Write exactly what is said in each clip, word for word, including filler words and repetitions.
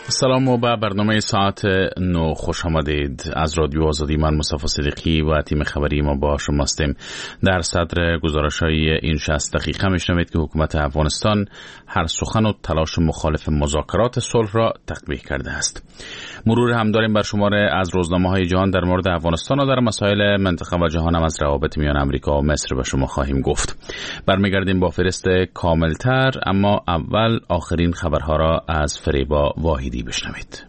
سلام و به برنامه ساعت نو خوش آمدید. از رادیو آزادی من مصطفی صدیقی و تیم خبری ما با شما هستیم. در صدر گزارش‌های این شصت دقیقه میشنوید که حکومت افغانستان هر سخن و تلاش مخالف مذاکرات صلح را تقبیح کرده است. مرور هم داریم بر شمار از روزنامه‌های جهان در مورد افغانستان و در مسائل منطقه و جهان هم از روابط میان آمریکا و مصر به شما خواهیم گفت. برمیگردیم با فهرست کاملتر، اما اول آخرین خبرها را از فریبا واحدی بشنوید.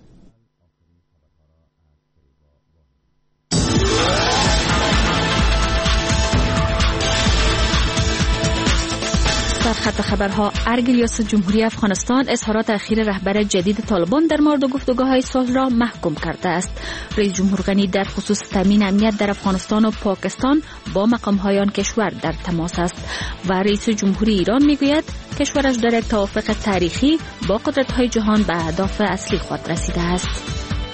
در خط خبرها، ارگ ریاست جمهوری افغانستان اظهارات اخیر رهبر جدید طالبان در مورد گفتگوهای صلح را محکوم کرده است. رئیس جمهور غنی در خصوص تامین امنیت در افغانستان و پاکستان با مقام‌های آن کشور در تماس است و رئیس جمهوری ایران میگوید کشورش در یک توافق تاریخی با قدرت‌های جهان به اهداف اصلی خود رسیده است.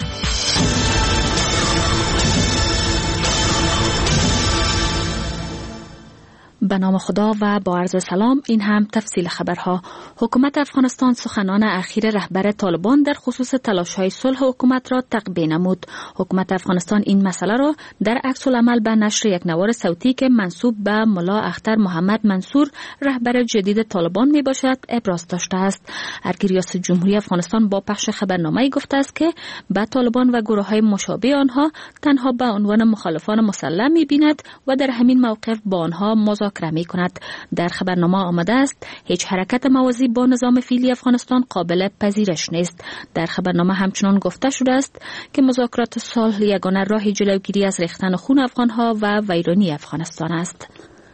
به نام خدا و با عرض سلام. این هم تفصیل خبرها. حکومت افغانستان سخنان اخیر رهبر طالبان در خصوص تلاش‌های صلح حکومت را تقبیح نمود. حکومت افغانستان این مسئله را در عکس العمل به نشر یک نوار صوتی که منسوب به ملا اختر محمد منصور رهبر جدید طالبان می باشد ابراز داشته است. ارگ ریاست جمهوری افغانستان با پخش خبرنامه‌ای گفته است که به طالبان و گروه‌های مشابه آنها تنها به عنوان مخالفان مسلح می‌بیند و در همین موقف با آنها مذاکره می کند. در خبرنامه آمده است هیچ حرکت موازی با نظام فعلی افغانستان قابل پذیرش نیست. در خبرنامه همچنان گفته شده است که مذاکرات صلح یگانه راه جلوگیری از ریختن خون افغانها و ویرانی افغانستان است.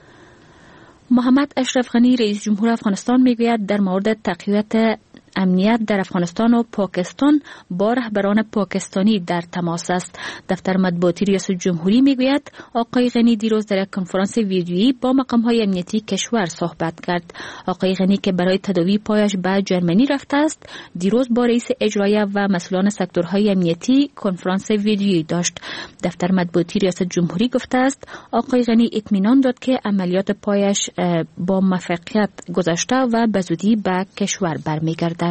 محمد اشرف غنی رئیس جمهور افغانستان میگوید در مورد تقویت امنیت در افغانستان و پاکستان با رهبران پاکستانی در تماس است. دفتر مطبوعاتی ریاست جمهوری میگوید آقای غنی دیروز در یک کنفرانس ویدیویی با مقام‌های امنیتی کشور صحبت کرد. آقای غنی که برای تداوی پایش به جرمنی رفته است، دیروز با رئیس اجرایی و مسئولان سکتورهای امنیتی کنفرانس ویدیویی داشت. دفتر مطبوعاتی ریاست جمهوری گفته است آقای غنی اطمینان داد که عملیات پایش با موفقیت گذشته و به زودی به کشور برمیگردد.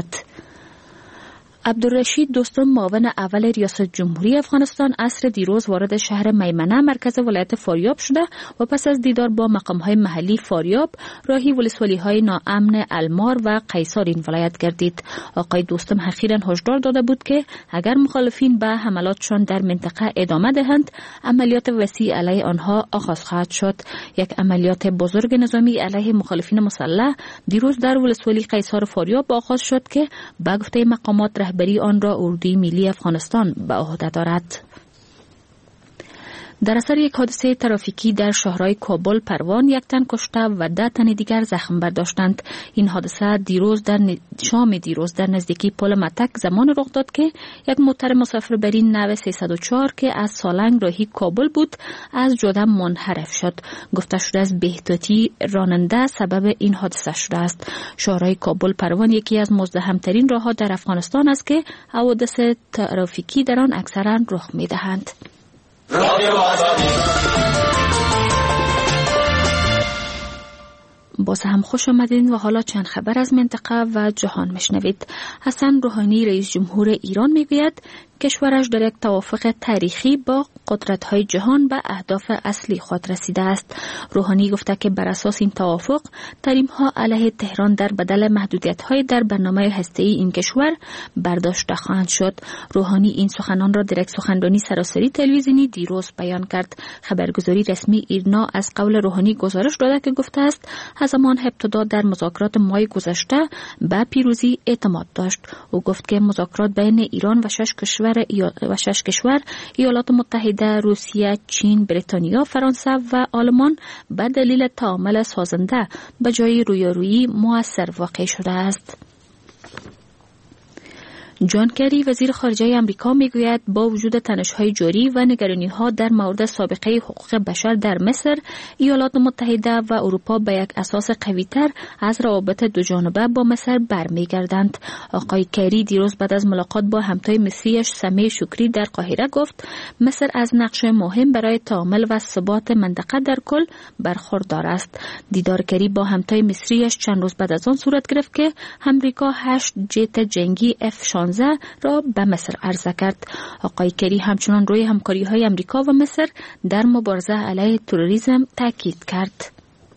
عبدالرشید دوستم معاون اول ریاست جمهوری افغانستان عصر دیروز وارد شهر میمنه مرکز ولایت فاریاب شده و پس از دیدار با مقام‌های محلی فاریاب راهی ولسوالی‌های ناامن المار و قیصار این ولایت گردید. آقای دوستم اخیراً هشدار داده بود که اگر مخالفین به حملاتشان در منطقه ادامه دهند عملیات وسیع علیه آنها آغاز خواهد شد. یک عملیات بزرگ نظامی علیه مخالفین مسلح دیروز در ولسوالی قیصار فاریاب آغاز شد که به گفته مقامات رهبری آن را اردوی ملی افغانستان به عهده دارد. در اثر یک حادثه ترافیکی در شهرهای کابل پروان یک تن کشته و ده تن دیگر زخم برداشتند. این حادثه دیروز در ن... شام دیروز در نزدیکی پل متک زمان رخ داد که یک موتر مسافربری نو سیصد و چهار که از سالنگ راهی کابل بود از جاده منحرف شد. گفته شده از بی‌احتیاطی راننده سبب این حادثه شده است. شهرهای کابل پروان یکی از مزدحم‌ترین راه‌ها در افغانستان است که حوادث ترافیکی در آن اکثرا رخ می‌دهند. باز هم خوش آمدین و حالا چند خبر از منطقه و جهان میشنوید. حسن روحانی رئیس جمهور ایران میگوید کشورش در یک توافق تاریخی با قدرت‌های جهان به اهداف اصلی خود رسیده است. روحانی گفته که بر اساس این توافق تحریم‌ها علیه تهران در بدل محدودیت‌های در برنامه هسته‌ای این کشور برداشته خواهند شد. روحانی این سخنان را در یک سخنرانی سراسری تلویزیونی دیروز بیان کرد. خبرگزاری رسمی ایرنا از قول روحانی گزارش داده که گفته است از زمان ابتدا در مذاکرات ماه گذشته به پیروزی اعتماد داشت. او گفت که مذاکرات بین ایران و شش کشور و شش کشور ایالات متحده، روسیه، چین، بریتانیا، فرانسه و آلمان به دلیل تعامل سازنده به جای رویارویی مؤثر واقع شده است. جان کری وزیر خارجه آمریکا میگوید با وجود تنش‌های جاری و نگرانی‌ها در مورد سابقه حقوق بشر در مصر، ایالات متحده و اروپا به یک اساس قوی‌تر از روابط دو جانبه با مصر برمیگردند. آقای کری دیروز بعد از ملاقات با همتای مصریش سمیع شکری در قاهره گفت مصر از نقش مهم برای تعامل و ثبات منطقه در کل برخوردار است. دیدار کری با همتای مصریش چند روز بعد از آن صورت گرفت که آمریکا هشت جت جنگی اف شانزده پانزده را به مصر عرضه کرد. آقای کری همچنان روی همکاری‌های امریکا و مصر در مبارزه علیه تروریسم تاکید کرد.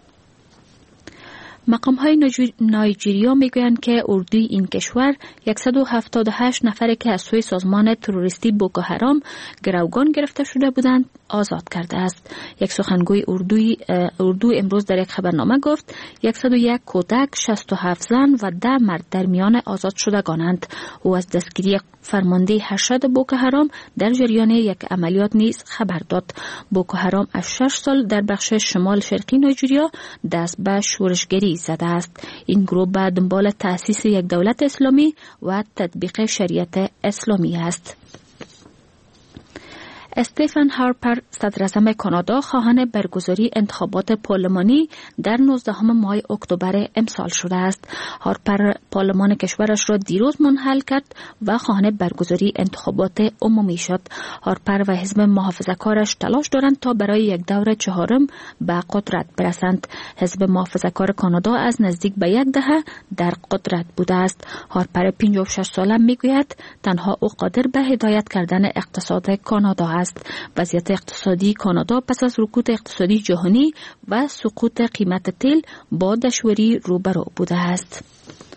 مقام های نایجیریا میگویند که اردوی این کشور صد و هفتاد و هشت نفری که از سوی سازمان تروریستی بوکو حرام گروگان گرفته شده بودند آزاد کرده است. یک سخنگوی اردوی اردو امروز در یک خبرنامه گفت صد و یک کودک، شصت و هفت زن و ده مرد در میان آزاد شدگانند. او از دستگیری فرمانده ارشد بوکو حرام در جریان یک عملیات نیز خبر داد. بوکو حرام از شش سال در بخش شمال شرقی نایجیریا دست به شورشگری زده است. این گروه به دنبال تأسیس یک دولت اسلامی و تطبیق شریعت اسلامی است. استیفن هارپر، صدراعظم کانادا، خواهان برگزاری انتخابات پارلمانی در نوزدهم ماه اکتبر امسال شده است. هارپر پارلمان کشورش را دیروز منحل کرد و خواهان برگزاری انتخابات عمومی شد. هارپر و حزب محافظه‌کارش تلاش دارند تا برای یک دور چهارم به قدرت برسند. حزب محافظه‌کار کانادا از نزدیک به یک دهه در قدرت بوده است. هارپر پنجاه و شش ساله میگوید تنها او قادر به هدایت کردن اقتصاد کانادا است. وضعیت اقتصادی کانادا پس از رکود اقتصادی جهانی و سقوط قیمت تیل با دشواری روبرو بوده است.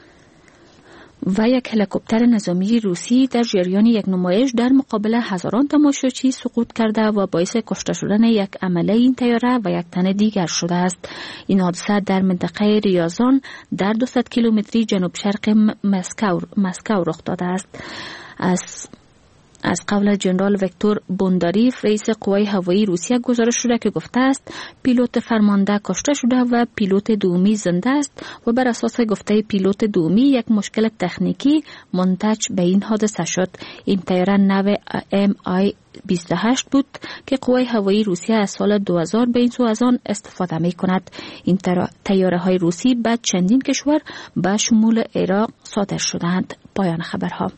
و یک هلیکوپتر نظامی روسی در جریان یک نمایش در مقابل هزاران تماشاچی سقوط کرده و باعث کشته شدن یک عمله این طیاره و یک تن دیگر شده است. این حادثه در منطقه ریازان در دویست کیلومتری جنوب شرق مسکو مسکو رخ داده است. از از قول جنرال ویکتور بونداریف، رئیس قوای هوایی روسیه، گزارش شده که گفته است پیلوت فرمانده کشته شده و پیلوت دومی زنده است و بر اساس گفته پیلوت دومی یک مشکل تکنیکی منتج به این حادثه شد. این طیاره نو ام آی بیست و هشت بود که قوای هوایی روسیه از سال دو هزار به این سو از آن استفاده می کند. این طیاره های روسی بعد چندین کشور به شمول عراق صادر شدند. پایان خبرها.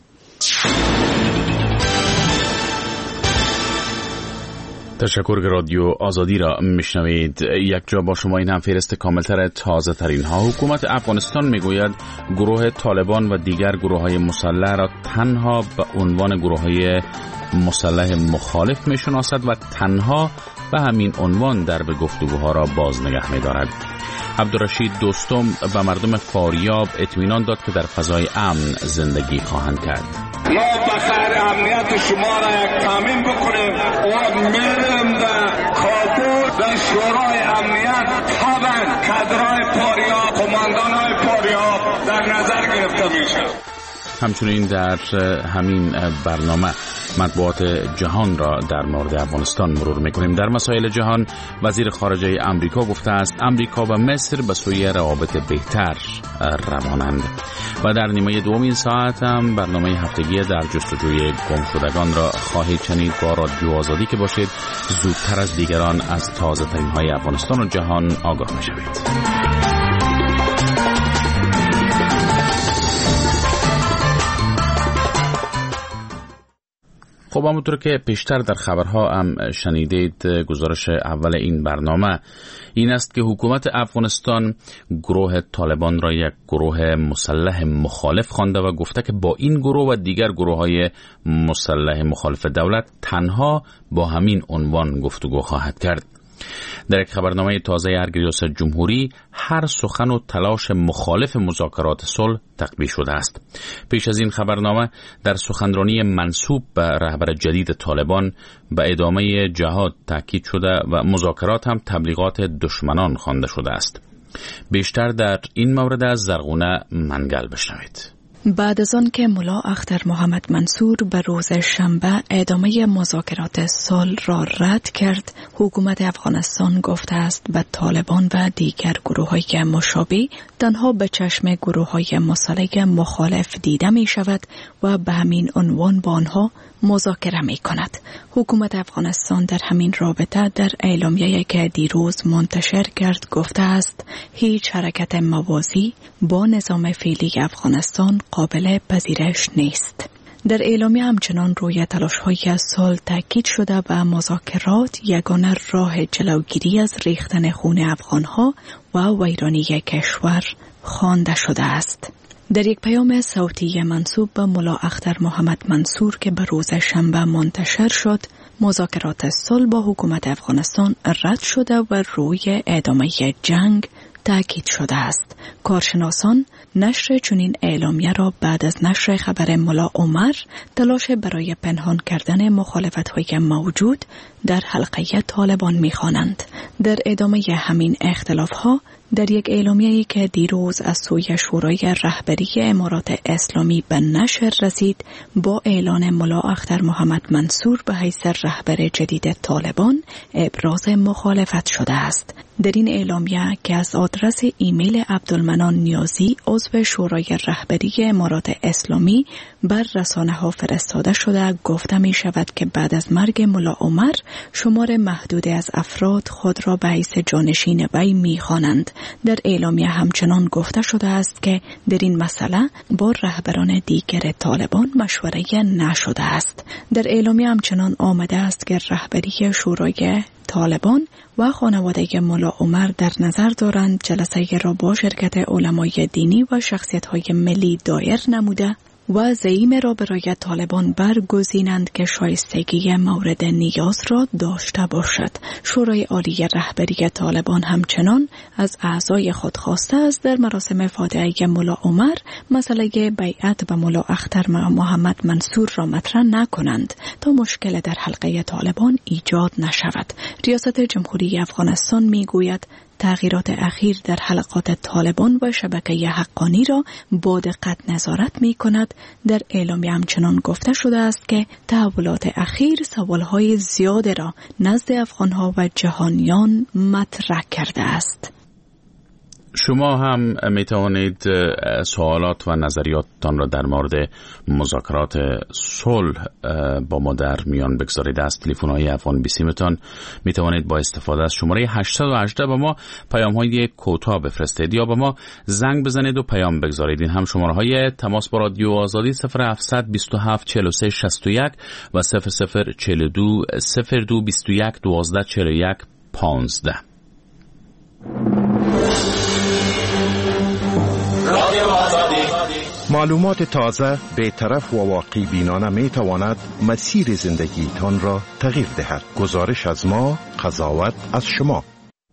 تشکر که رادیو آزادی را میشنوید. یک جا با شما این هم فهرست کاملتر تازه ترین ها. حکومت افغانستان میگوید گروه طالبان و دیگر گروه های مسلح را تنها به عنوان گروه های مسلح مخالف میشناسد و تنها به همین عنوان در به گفتگوها را باز نگه میدارد. عبدالرشید دوستم به مردم فاریاب اطمینان داد که در فضای امن زندگی خواهند کرد. ما بخیر امنیت شما را یک تامین بکنیم و میریم در کابل در شورای امنیت طبعا کادرهای فاریاب، قماندانهای فاریاب در نظر گرفته میشه. همچنین در همین برنامه مطبوعات جهان را در مورد افغانستان مرور میکنیم. در مسائل جهان وزیر خارجه امریکا گفته است امریکا و مصر به سوی روابط بهتر روانند. و در نیمه دوم این ساعت هم برنامه هفتگی در جستجوی گم شدگان را خواهید شنید با رادیو آزادی که باشید زودتر از دیگران از تازه ترین های افغانستان و جهان آگاه میشوید. خب همونطور که پیشتر در خبرها هم شنیدید، گزارش اول این برنامه این است که حکومت افغانستان گروه طالبان را یک گروه مسلح مخالف خوانده و گفته که با این گروه و دیگر گروه های مسلح مخالف دولت تنها با همین عنوان گفتگو خواهد کرد. در یک خبرنامه تازه ارگ ریاست جمهوری هر سخن و تلاش مخالف مذاکرات صلح تقویه شده است. پیش از این خبرنامه در سخنرانی منسوب به رهبر جدید طالبان به ادامه جهاد تاکید شده و مذاکرات هم تبلیغات دشمنان خوانده شده است. بیشتر در این مورد از زرغونه منگل بشنوید. بعد از آن که ملا اختر محمد منصور به روز شنبه ادامه مذاکرات صلح را رد کرد، حکومت افغانستان گفته است به طالبان و دیگر گروه‌های مشابه تنها به چشم گروه‌های مسلح مخالف دیده می شود و به همین عنوان با آنها مذاکره می کند. حکومت افغانستان در همین رابطه در اعلامیه‌ای که دیروز منتشر کرد گفته است هیچ حرکت موازی با نظام فعلی افغانستان قابل پذیرش نیست. در اعلامیه همچنان روی تلاش‌های صلح تاکید شده و مذاکرات یگانه راه جلوگیری از ریختن خون افغان‌ها و ویرانی کشور خوانده شده است. در یک پیام صوتی منسوب به ملا اختر محمد منصور که به روز شنبه منتشر شد، مذاکرات صلح با حکومت افغانستان رد شده و روی ادامه جنگ تاکید شده است. کارشناسان نشر چنین اعلامیه را بعد از نشر خبر ملا عمر تلاش برای پنهان کردن مخالفت‌های موجود در حلقه طالبان می‌خوانند. در ادامه همین اختلاف‌ها در یک اعلامیه‌ای که دیروز از سوی شورای رهبری امارات اسلامی به نشر رسید، با اعلان ملا اختر محمد منصور به حیث رهبر جدید طالبان ابراز مخالفت شده است. در این اعلامیه که از آدرس ایمیل عبدالمنان نیازی عضو شورای رهبری امارات اسلامی بر رسانه‌ها فرستاده شده، گفته می شود که بعد از مرگ ملا عمر شمار محدودی از افراد خود را به حیث جانشین وی می خوانند. در اعلامیه همچنان گفته شده است که در این مسئله با رهبران دیگر طالبان مشوره نشده است. در اعلامیه همچنان آمده است که رهبری شورای طالبان و خانواده ملا عمر در نظر دارند جلسه را با شرکت علمای دینی و شخصیت‌های ملی دایر نموده و زعیم را برای طالبان برگزینند که شایستگی مورد نیاز را داشته باشد. شورای عالی رهبری طالبان همچنان از اعضای خود خواسته است در مراسم فاتحه ملا عمر مسئله بیعت به ملا اختر محمد منصور را مطرح نکنند تا مشکل در حلقه طالبان ایجاد نشود. ریاست جمهوری افغانستان میگوید تغییرات اخیر در حلقات طالبان و شبکه حقانی را با دقت نظارت می کند. در اعلامیه همچنان گفته شده است که تحولات اخیر سوالهای زیاده را نزد افغانها و جهانیان مطرح کرده است. شما هم می توانید سوالات و نظریاتتان را در مورد مذاکرات صلح با ما در میان بگذارید. از تلفن‌های افغان بیسیمتان می توانید با استفاده از شماره هشت یک هشت با ما پیام‌های کوتاه بفرستید یا با ما زنگ بزنید و پیام بگذارید. این هم شماره‌های تماس با رادیو آزادی صفر هفتصد بیست و هفت چهل و سه شصت و یک و صفر صفر چهل و دو صفر دو بیست و یک دوازده چهل و یک پانزده. معلومات تازه، بی‌طرف و واقعی بینانه می تواند مسیر زندگی تان را تغییر دهد. گزارش از ما، قضاوت از شما.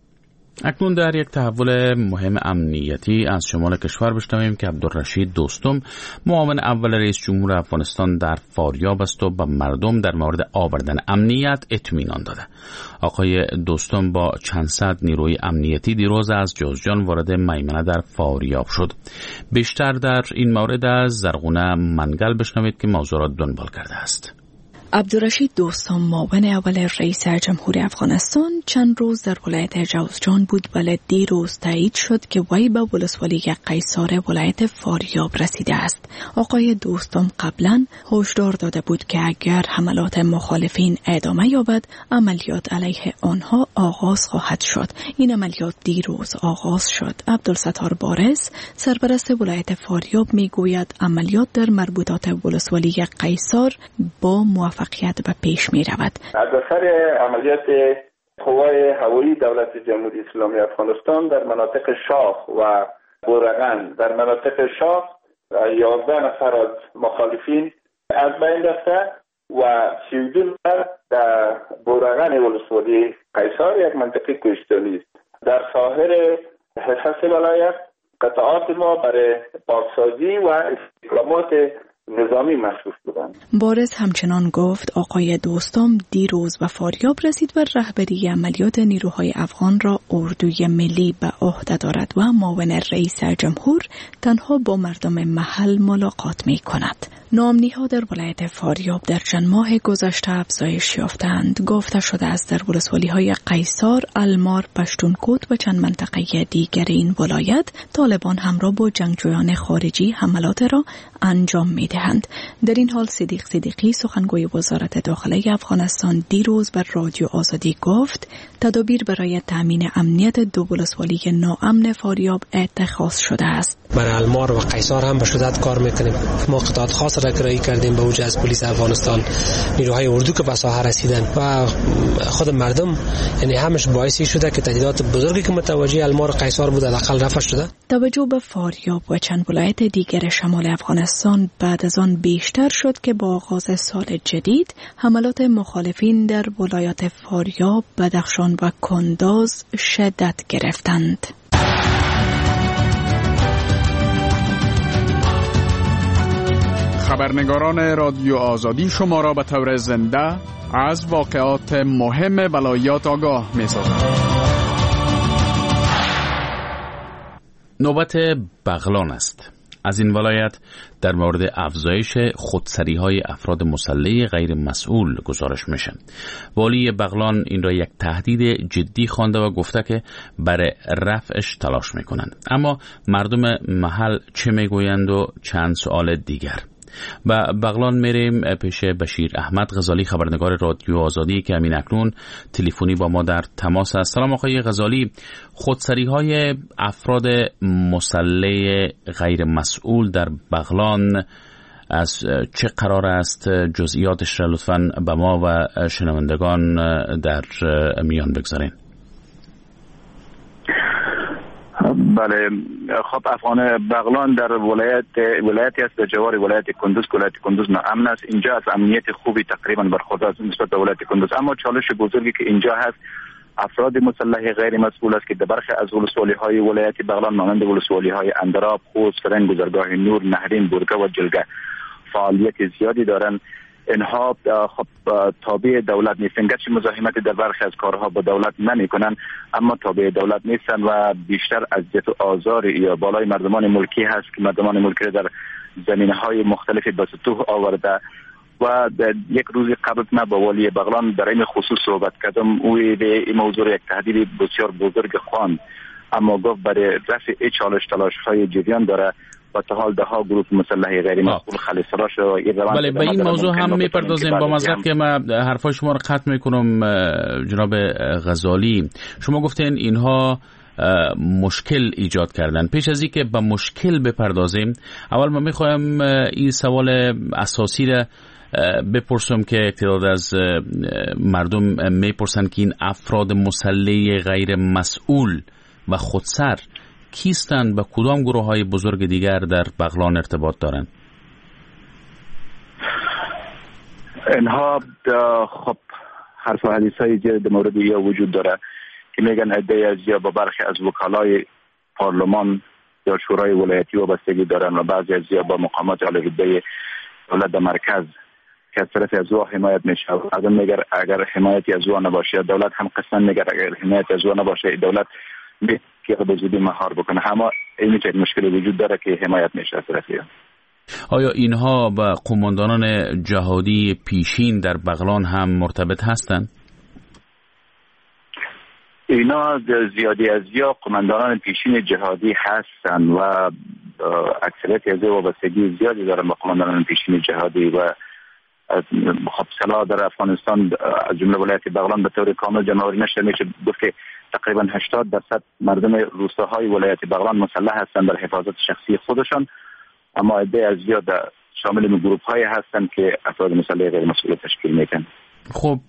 اکنون در یک تحول مهم امنیتی از شمال کشور بشنویم که عبدالرشید دوستم معاون اول رئیس جمهور افغانستان در فاریاب است و به مردم در مورد آوردن امنیت اطمینان داده. آقای دوستم با چند صد نیروی امنیتی دیروز از جوزجان وارد میمنه در فاریاب شد. بیشتر در این مورد از زرغونه منگل بشنوید که موضوع را دنبال کرده است. عبدالرشید دوستم معاون اول رئیس جمهور افغانستان چند روز در ولایت جوزجان بود، ولی دیروز تایید شد که وی به ولسوالی قیصار ولایت فاریاب رسیده است. آقای دوستم قبلا هشدار داده بود که اگر حملات مخالفین ادامه یابد عملیات علیه آنها آغاز خواهد شد. این عملیات دیروز آغاز شد. عبدالستار بارز سرپرست ولایت فاریاب میگوید عملیات در مربوطات ولسوالی قیصار با موفقیت به پیش می رود. از اثر عملیات قوای هوایی دولت جمهوری اسلامی افغانستان در مناطق شاخ و بورغن، در مناطق شاخ یازده نفر از مخالفین از بین رفته و سی و دو نفر در بورغن ولسوالی قیصار، یک منطقه کوهستانی است. در ساحل حصص ولایت قطعات ما برای پاکسازی و استحکامات نظامی مصروف بودند. بارز همچنان گفت آقای دوستم دیروز به فاریاب رسید و رهبری عملیات نیروهای افغان را اردوی ملی به عهده دارد و معاون رئیس جمهور تنها با مردم محل ملاقات می کند. ناامنی‌ها در ولایت فاریاب در چند ماه گذشته افزایش یافتند. گفته شده است در ولسوالی‌های قیصار، المار، پشتونکوت و چند منطقه دیگر این ولایت طالبان همراه با جنگجویان خارجی حملات را انجام می‌دهند. در این حال صدیق صدیقی سخنگوی وزارت داخله افغانستان دیروز بر رادیو آزادی گفت تدابیر برای تامین امنیت دو ولسوالی ناامن فاریاب اتخاذ شده است. برای المار و قیصار هم به شدت کار می‌کنیم. ما قطعات خاص مشترک ارائه کردیم به وجه از پلیس افغانستان، نیروهای اردو که به ساحه رسیدن و خود مردم، یعنی همش باعثی شده که تهدیدات بزرگی که متوجه المار قیصر بود حداقل رفع شده. توجه به فاریاب و چند ولایت دیگر شمال افغانستان بعد از آن بیشتر شد که با آغاز سال جدید حملات مخالفین در ولایات فاریاب، بدخشان و کنداز شدت گرفتند. خبرنگاران رادیو آزادی شما را به طور زنده از واقعات مهم ولایات آگاه می‌سازند. نوبت بغلان است. از این ولایت در مورد افزایش خودسری‌های افراد مسلح غیر مسئول گزارش میشه. والی بغلان این را یک تهدید جدی خوانده و گفته که برای رفعش تلاش میکنند. اما مردم محل چه میگویند و چند سوال دیگر. و بغلان میریم پیش بشیر احمد غزالی، خبرنگار رادیو آزادی که همین اکنون تلفنی با ما در تماس است. سلام آقای غزالی، خودسری‌های افراد مسلح غیر مسئول در بغلان از چه قرار است؟ جزئیاتش را لطفاً به ما و شنوندگان در میان بگذارین. بله، خب افغان بغلان در ولایت ولایتی است در جوار ولایت کندوز. ولایت کندوز ناامن است. اینجا از امنیت خوبی تقریبا برخوردار است نسبت به ولایت کندوز، اما چالش بزرگی که اینجا هست افراد مسلح غیر مسئول است که در برخی از ولسوالی‌های ولایت بغلان مانند ولسوالی‌های اندراب، خوست، فرنگ، گذرگاه نور، نهرین، برگه و جلگه فعالیت زیادی دارند. اینها خب تابع دولت نیستند، گرچه مزاحمت در برخی از کارها با دولت نمی‌کنند، اما تابع دولت نیستند و بیشتر اذیت و آزار یا بالای مردمان ملکی هست که مردمان ملکی در زمینه‌های مختلفی به سطوح آورده. و یک روز قبل من با والی بغلان در این خصوص صحبت کردم. او به این موضوع یک تهدید بسیار بزرگ خواند، اما گفت برای رفع این چالش تلاش‌های جریان داره و تا حال ده ها گروه مسلح غیر مسئول خلیصراش و بله به این موضوع هم میپردازیم. با معذرت که من حرفای شما رو قطع میکنم جناب غزالی، شما گفتین اینها مشکل ایجاد کردن. پیش از اینکه به مشکل بپردازیم، اول من میخوایم این سوال اساسی را بپرسم که تعداد از مردم میپرسن که این افراد مسلح غیر مسئول و خودسر کیستند؟ به کدام گروه های بزرگ دیگر در بغلان ارتباط دارند؟ اینها خب حرف و حدیث های زیاد در مورد یا وجود داره که میگن عده از یا با برخی از وکلای پارلمان یا شورای ولایتی وابستگی دارن و بعضی از یا با مقامات عالی رتبه دولت در مرکز که از طرف از او حمایت میشه. از اون میگه اگر حمایتی از او نباشه دولت هم قسم میگه اگر حمایت از او نباشه دولت به که به زودی مهار بکنه. اما این چه مشکلی وجود داره که حمایت میشه از طرفی. آیا اینها با قماندانان جهادی پیشین در بغلان هم مرتبط هستند؟ اینا زیادی از یا قماندانان پیشین جهادی هستند و اکثریت از وابستگی زیادی دارن با قماندانان پیشین جهادی و خب سلاح در افغانستان از جمله ولایت بغلان به طور کامل جمع‌آوری نشده. میشه گفت که تقریبا هشتاد درصد مردم روستاهای ولایت بغلان مسلح هستند در حفاظت شخصی خودشان، اما عده از زیاد شامل گروه‌های هستند که افراد مسلح غیر مسئول تشکیل میدن. خب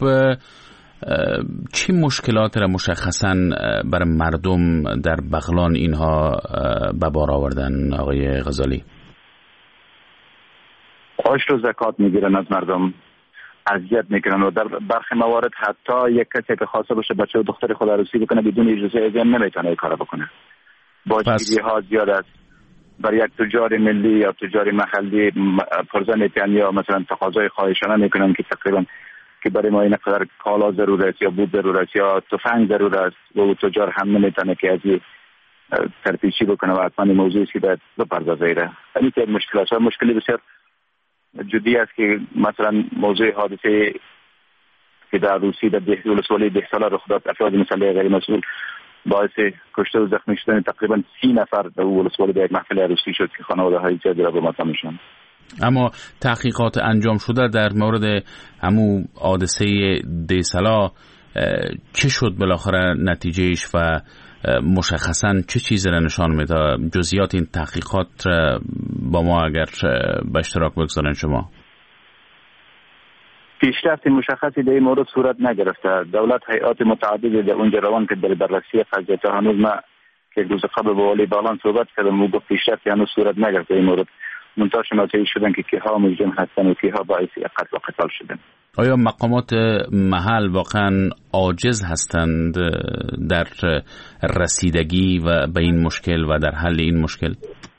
چی مشکلات را مشخصاً برای مردم در بغلان اینها به بار آوردن آقای غزالی؟ عشر و زکات میگیرن از مردم، اذیت میکنن و در برخی موارد حتی یک کسی که خواسته باشه بچه و دختر خود عروسی بکنه بدون اجازه اذن نمیتونه این کارو بکنه. باجگیری ها زیاد است. بر یک تجار ملی یا تجار محلی فرضاً میتونن یا مثلا تقاضای خواهشانه میکنن که تقریبا که برای ما این قدر کالا ضرور است یا بود ضرور است یا تفنگ ضرور است و او تجار هم نمیتونه که از این ترپیچی بکنه و حتما موضوعی که باید بپردازه ایره. این که مشکلات ها مشکلی بسیار جدی است که مثلا موضوع حادثه که در روسی در ده ولسوالی ده ساله رخ داد، افراد مسلح غیر مسئول باعث کشته و زخمی شدن تقریبا سی نفر در ولسوالی در یک محفل عروسی شد که خانواده های زیادی را به ماتم میشن. اما تحقیقات انجام شده در مورد همون حادثه ده ساله چه شد بالاخره نتیجهش و مشخصاً چه چیزی را نشان میده؟ جزئیات این تحقیقات با ما اگر به اشتراک بگذارن شما. پیشرفت مشخصی در این مورد صورت نگرفته. دولت هیئات متعددی در اونجا روان که در بررسی قضیه هنوز ما که روز قبل با ولی بالان صحبت کردم و گفت پیشرفتی هنوز صورت نگرفته این مورد. منتها شناسایی شدن که کیها مجرم هستن و کیها باعث قتل و قتال شدن. آیا مقامات محل واقعا عاجز هستند در رسیدگی و به این مشکل و در حل این مشکل؟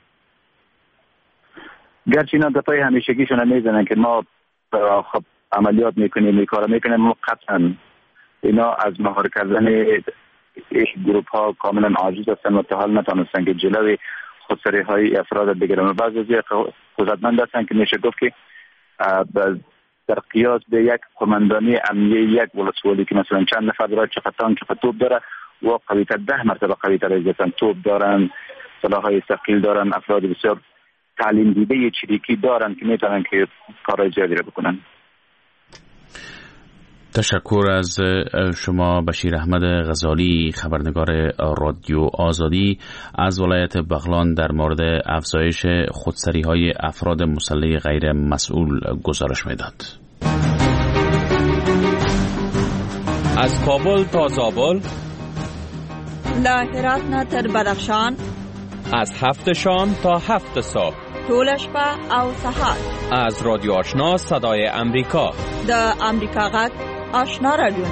گرچه اینا دفعه همیشگیشون میزنن که ما خب عملیات میکنیم میکاره میکنیم، ما قطعا اینا از مهار کردن این گروپ ها کاملا عاجز هستن و تا حال نتونستن که جلوی خودسری های افراد بگیرن و بعضی از قدرتمند هستن که میشه گفت که در قیاس به یک قماندانی امنیه یک ولسوالی که مثلا چند نفر داره، چقدر تانک چقدر توپ داره و قویتر ده مرتبه قویتر از هستن، توپ دارن، سلاح‌های ثقیل دارن، افراد بسیار تعلیم دیده چریکی دارن که میتونن که کارهای زیادی رو بکنن. تشکر از شما بشیر احمد غزالی، خبرنگار رادیو آزادی از ولایت بغلان در مورد افزایش خودسری‌های افراد مسلح غیر مسئول گزارش میداد. از کابل تا زابل، له هرات نه تر بدخشان، از هفت شام تا هفت صبح، ټول شپه او سهار، از رادیو آشنا صدای امریکا، د امریکا غږ آشنا رادیونا.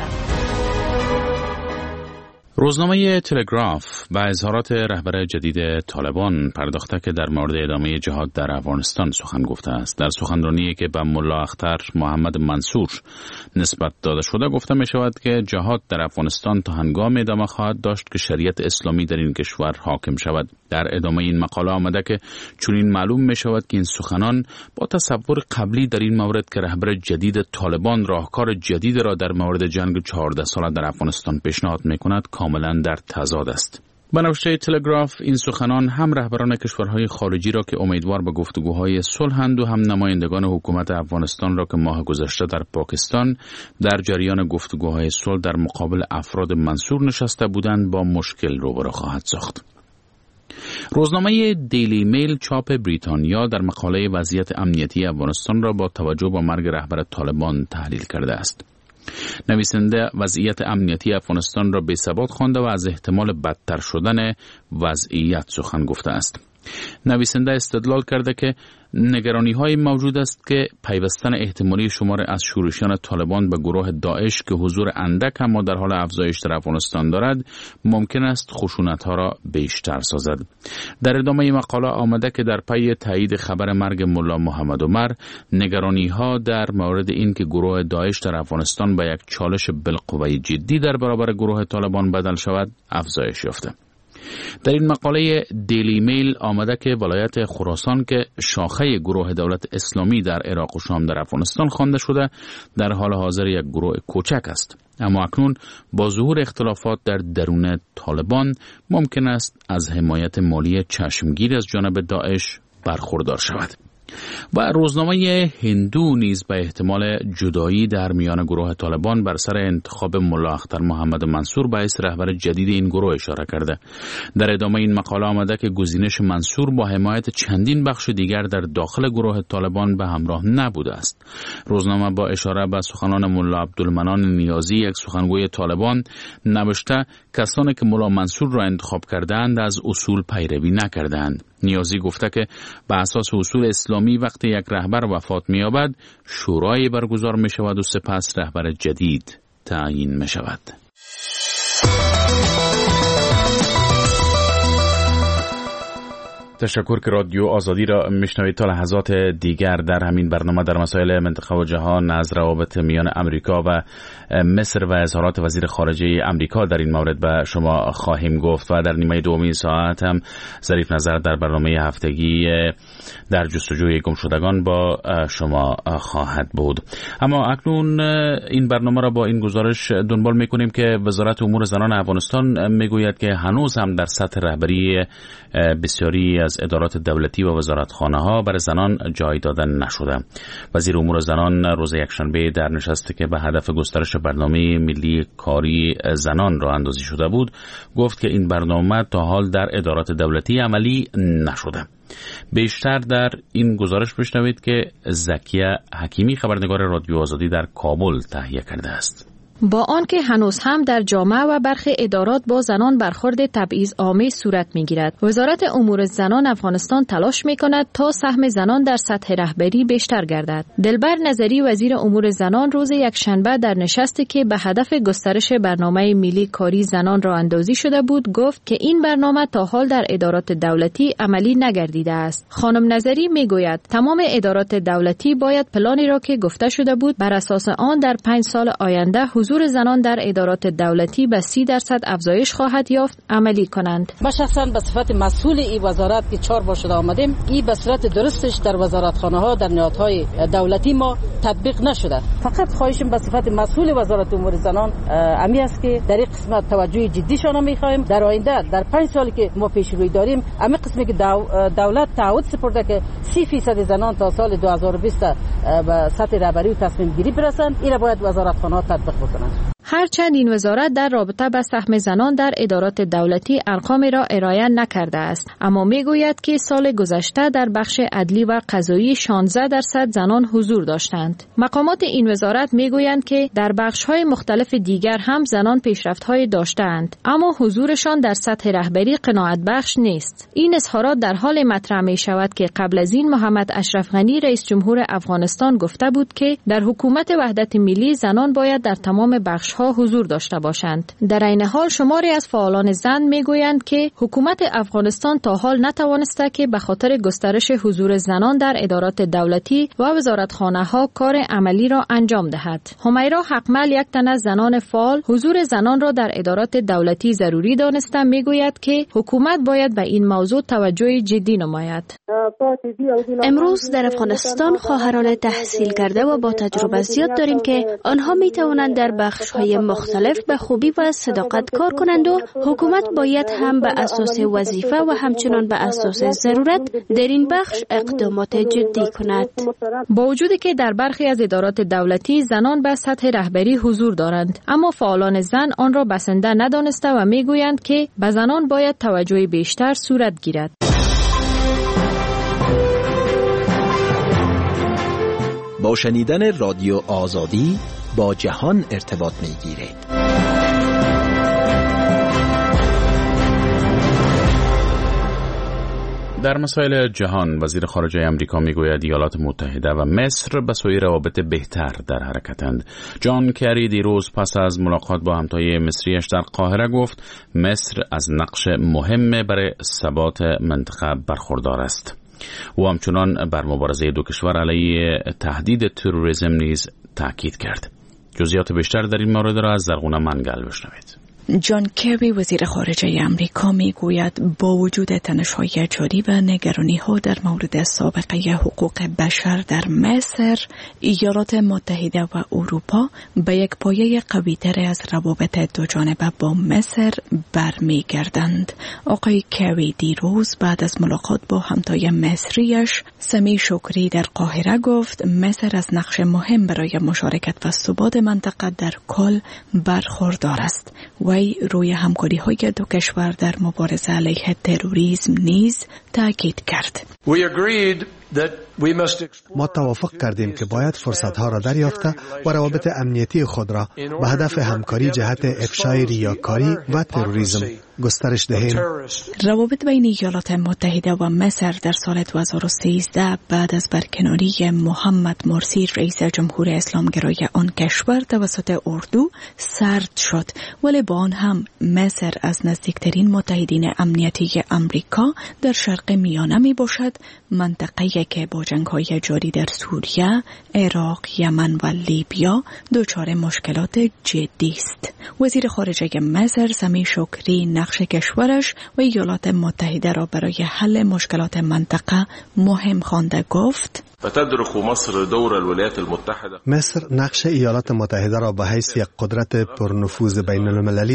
روزنامه تلگراف به اظهارات رهبر جدید طالبان پرداخته که در مورد ادامه جهاد در افغانستان سخن گفته است. در سخنرانی که به ملا اختر محمد منصور نسبت داده شده گفته می شود که جهاد در افغانستان تا هنگام ادامه خواهد داشت که شریعت اسلامی در این کشور حاکم شود. در ادامه این مقاله آمده که چنین معلوم می شود که این سخنان با تصور قبلی در این مورد که رهبر جدید طالبان راهکار جدید را در مورد جنگ چهارده ساله در افغانستان پیشنهاد می کند کاملا در تضاد است. به نوشته تلگراف این سخنان هم رهبران کشورهای خارجی را که امیدوار به گفتگوهای صلح‌اند و هم نمایندگان حکومت افغانستان را که ماه گذشته در پاکستان در جریان گفتگوهای صلح در مقابل افراد منصور نشسته بودند با مشکل روبرو خواهد ساخت. روزنامه دیلی میل چاپ بریتانیا در مقاله وضعیت امنیتی افغانستان را با توجه به مرگ رهبر طالبان تحلیل کرده است. نویسنده وضعیت امنیتی افغانستان را بی‌ثبات خوانده و از احتمال بدتر شدن وضعیت سخن گفته است. نویسنده استدلال کرده که نگرانی‌های موجود است که پیوستن احتمالی شمار از شورشیان طالبان به گروه داعش که حضور اندک اما در حال افزایش در افغانستان دارد ممکن است خشونت‌ها را بیشتر سازد. در ادامه مقاله آمده که در پی تایید خبر مرگ ملا محمد عمر، نگرانی‌ها در مورد این که گروه داعش در افغانستان به یک چالش بالقوه جدی در برابر گروه طالبان بدل شود افزایش یافته. در این مقاله دیلی میل آمده که ولایت خراسان که شاخه گروه دولت اسلامی در عراق و شام در افغانستان خوانده شده در حال حاضر یک گروه کوچک است، اما اکنون با ظهور اختلافات در درون طالبان ممکن است از حمایت مالی چشمگیر از جانب داعش برخوردار شود. و روزنامه هندو نیز به احتمال جدایی در میان گروه طالبان بر سر انتخاب ملا اختر محمد منصور باعث رهبر جدید این گروه اشاره کرده. در ادامه این مقاله آمده که گزینش منصور با حمایت چندین بخش دیگر در داخل گروه طالبان به همراه نبوده است. روزنامه با اشاره به سخنان ملا عبدالمنان نیازی، یک سخنگوی طالبان، نوشته کسانی که ملا منصور را انتخاب کردند از اصول پیروی نکردند. نیازی گفته که به اساس اصول اسلامی وقتی یک رهبر وفات می‌یابد شورایی برگزار می‌شود و سپس رهبر جدید تعیین می‌شود. تشکر که رادیو آزادی را میشنوید. تا لحظات دیگر در همین برنامه در مسائل منطقه و جهان از روابط میان امریکا و مصر و اظهارات وزیر خارجه امریکا در این مورد به شما خواهیم گفت و در نیمه دومی ساعت هم ظریف نظر در برنامه هفتگی در جستجوی گمشدگان با شما خواهد بود. اما اکنون این برنامه را با این گزارش دنبال میکنیم که وزارت امور زنان افغانستان میگوید که هنوز هم در سطح رهبری بسیاری از ادارات دولتی و وزارتخانه ها برای زنان جای دادن نشده. وزیر امور زنان روز یکشنبه در نشستی که به هدف گسترش برنامه ملی کاری زنان راه اندازی شده بود گفت که این برنامه تا حال در ادارات دولتی عملی نشده. بیشتر در این گزارش بشنوید که زکیه حکیمی خبرنگار رادیو آزادی در کابل تهیه کرده است. با آنکه هنوز هم در جامعه و برخی ادارات با زنان برخورد تبعیض‌آمیز صورت می‌گیرد، وزارت امور زنان افغانستان تلاش می‌کند تا سهم زنان در سطح رهبری بیشتر گردد. دلبر نظری وزیر امور زنان روز یکشنبه در نشستی که به هدف گسترش برنامه ملی کاری زنان راه اندازی شده بود گفت که این برنامه تا حال در ادارات دولتی عملی نگردیده است. خانم نظری می‌گوید تمام ادارات دولتی باید پلانی را که گفته شده بود بر اساس آن در پنج سال آینده حضور زنان در ادارات دولتی به سی درصد افزایش خواهد یافت عملی کنند. ما شخصا به صفت مسئول این وزارت که چهار بار شده آمدیم، این به صورت درستش در وزارتخانه ها در نهادهای دولتی ما تطبیق نشده. فقط خواهشم به صفت مسئول وزارت امور زنان امی است که در این قسمت توجه جدی شان می‌خوایم. در آینده در پنج سالی که ما پیش روی داریم، امی قسمی که دولت تعهد سپرده که سی فیصد زنان تا سال دو هزار و بیست به سطح رهبری و تصمیم گیری برسند، این را باید وزارتخانه ها تطبیق بکنند. هرچند این وزارت در رابطه با سهم زنان در ادارات دولتی ارقامی را ارائه نکرده است، اما میگوید که سال گذشته در بخش عدلی و قضایی شانزده درصد زنان حضور داشتند. مقامات این وزارت میگویند که در بخش‌های مختلف دیگر هم زنان پیشرفت‌های داشتند، اما حضورشان در سطح رهبری قناعت بخش نیست. این اظهارات در حال مطرح می شود که قبل از این محمد اشرف غنی رئیس جمهور افغانستان گفته بود که در حکومت وحدت ملی زنان باید در تمام بخش ها حضور داشته باشند. در این حال شماری از فعالان زن میگویند که حکومت افغانستان تا حال نتوانسته که به خاطر گسترش حضور زنان در ادارات دولتی و وزارتخانه ها کار عملی را انجام دهد. همیرا حقمل، یک تن از زنان فعال، حضور زنان را در ادارات دولتی ضروری دانسته میگوید که حکومت باید به این موضوع توجه جدی نماید. امروز در افغانستان خواهران تحصیل کرده و با تجربه زیاد داریم که آنها می توانند در بخش‌های مختلف به خوبی و صداقت کار کنند و حکومت باید هم به اساس وظیفه و همچنان به اساس ضرورت در این بخش اقدامات جدی کند. با وجودی که در برخی از ادارات دولتی زنان به سطح رهبری حضور دارند، اما فعالان زن آن را بسنده ندانسته و میگویند که به زنان باید توجه بیشتر صورت گیرد. با شنیدن رادیو آزادی با جهان ارتباط می‌گیرید. در مسائل جهان وزیر خارجه امریکا میگوید ایالات متحده و مصر به سوی روابط بهتر در حرکتند. جان کری دیروز پس از ملاقات با همتای مصریش در قاهره گفت مصر از نقش مهم برای ثبات منطقه برخوردار است. او همچنان بر مبارزه دو کشور علیه تهدید تروریسم نیز تاکید کرد. جزئیات بیشتر در این مورد را از زرغونه منگل بشنوید. جان کری وزیر خارجه امریکا میگوید با وجود تنش‌های جاری و نگرانی‌ها در مورد سابقه حقوق بشر در مصر، ایالات متحده و اروپا به یک پایه قوی‌تر از روابط دوجانبه با مصر برمیگردند. آقای کری دیروز بعد از ملاقات با همتای مصریش سمی شکری در قاهره گفت مصر از نقش مهم برای مشارکت و ثبات منطقه در کل برخوردار است. و روی همکاری های دو کشور در مبارزه علیه تروریسم نیز تاکید کرد. ما توافق کردیم که باید فرصتها را دریافته و روابط امنیتی خود را به هدف همکاری جهت افشای ریاکاری و تروریسم گسترش دهیم. روابط بین ایالات متحده و مصر در سال دو هزار و سیزده بعد از برکناری محمد مرسی رئیس جمهور اسلامگرای آن کشور توسط اردو سرد شد، ولی با آن هم مصر از نزدیکترین متحدین امنیتی امریکا در شرق میانه می باشد، منطقه‌ای که با جنگ‌های جاری در سوریه، عراق، یمن و لیبیا دچار مشکلات جدی است. وزیر خارجه مصر سمی شکری نقش کشورش و ایالات متحده را برای حل مشکلات منطقه مهم خوانده گفت: فتدرك مصر دور الولايات المتحدة. مصر نقش ایالات متحده را به حیث یک قدرت پرنفوذ بین المللی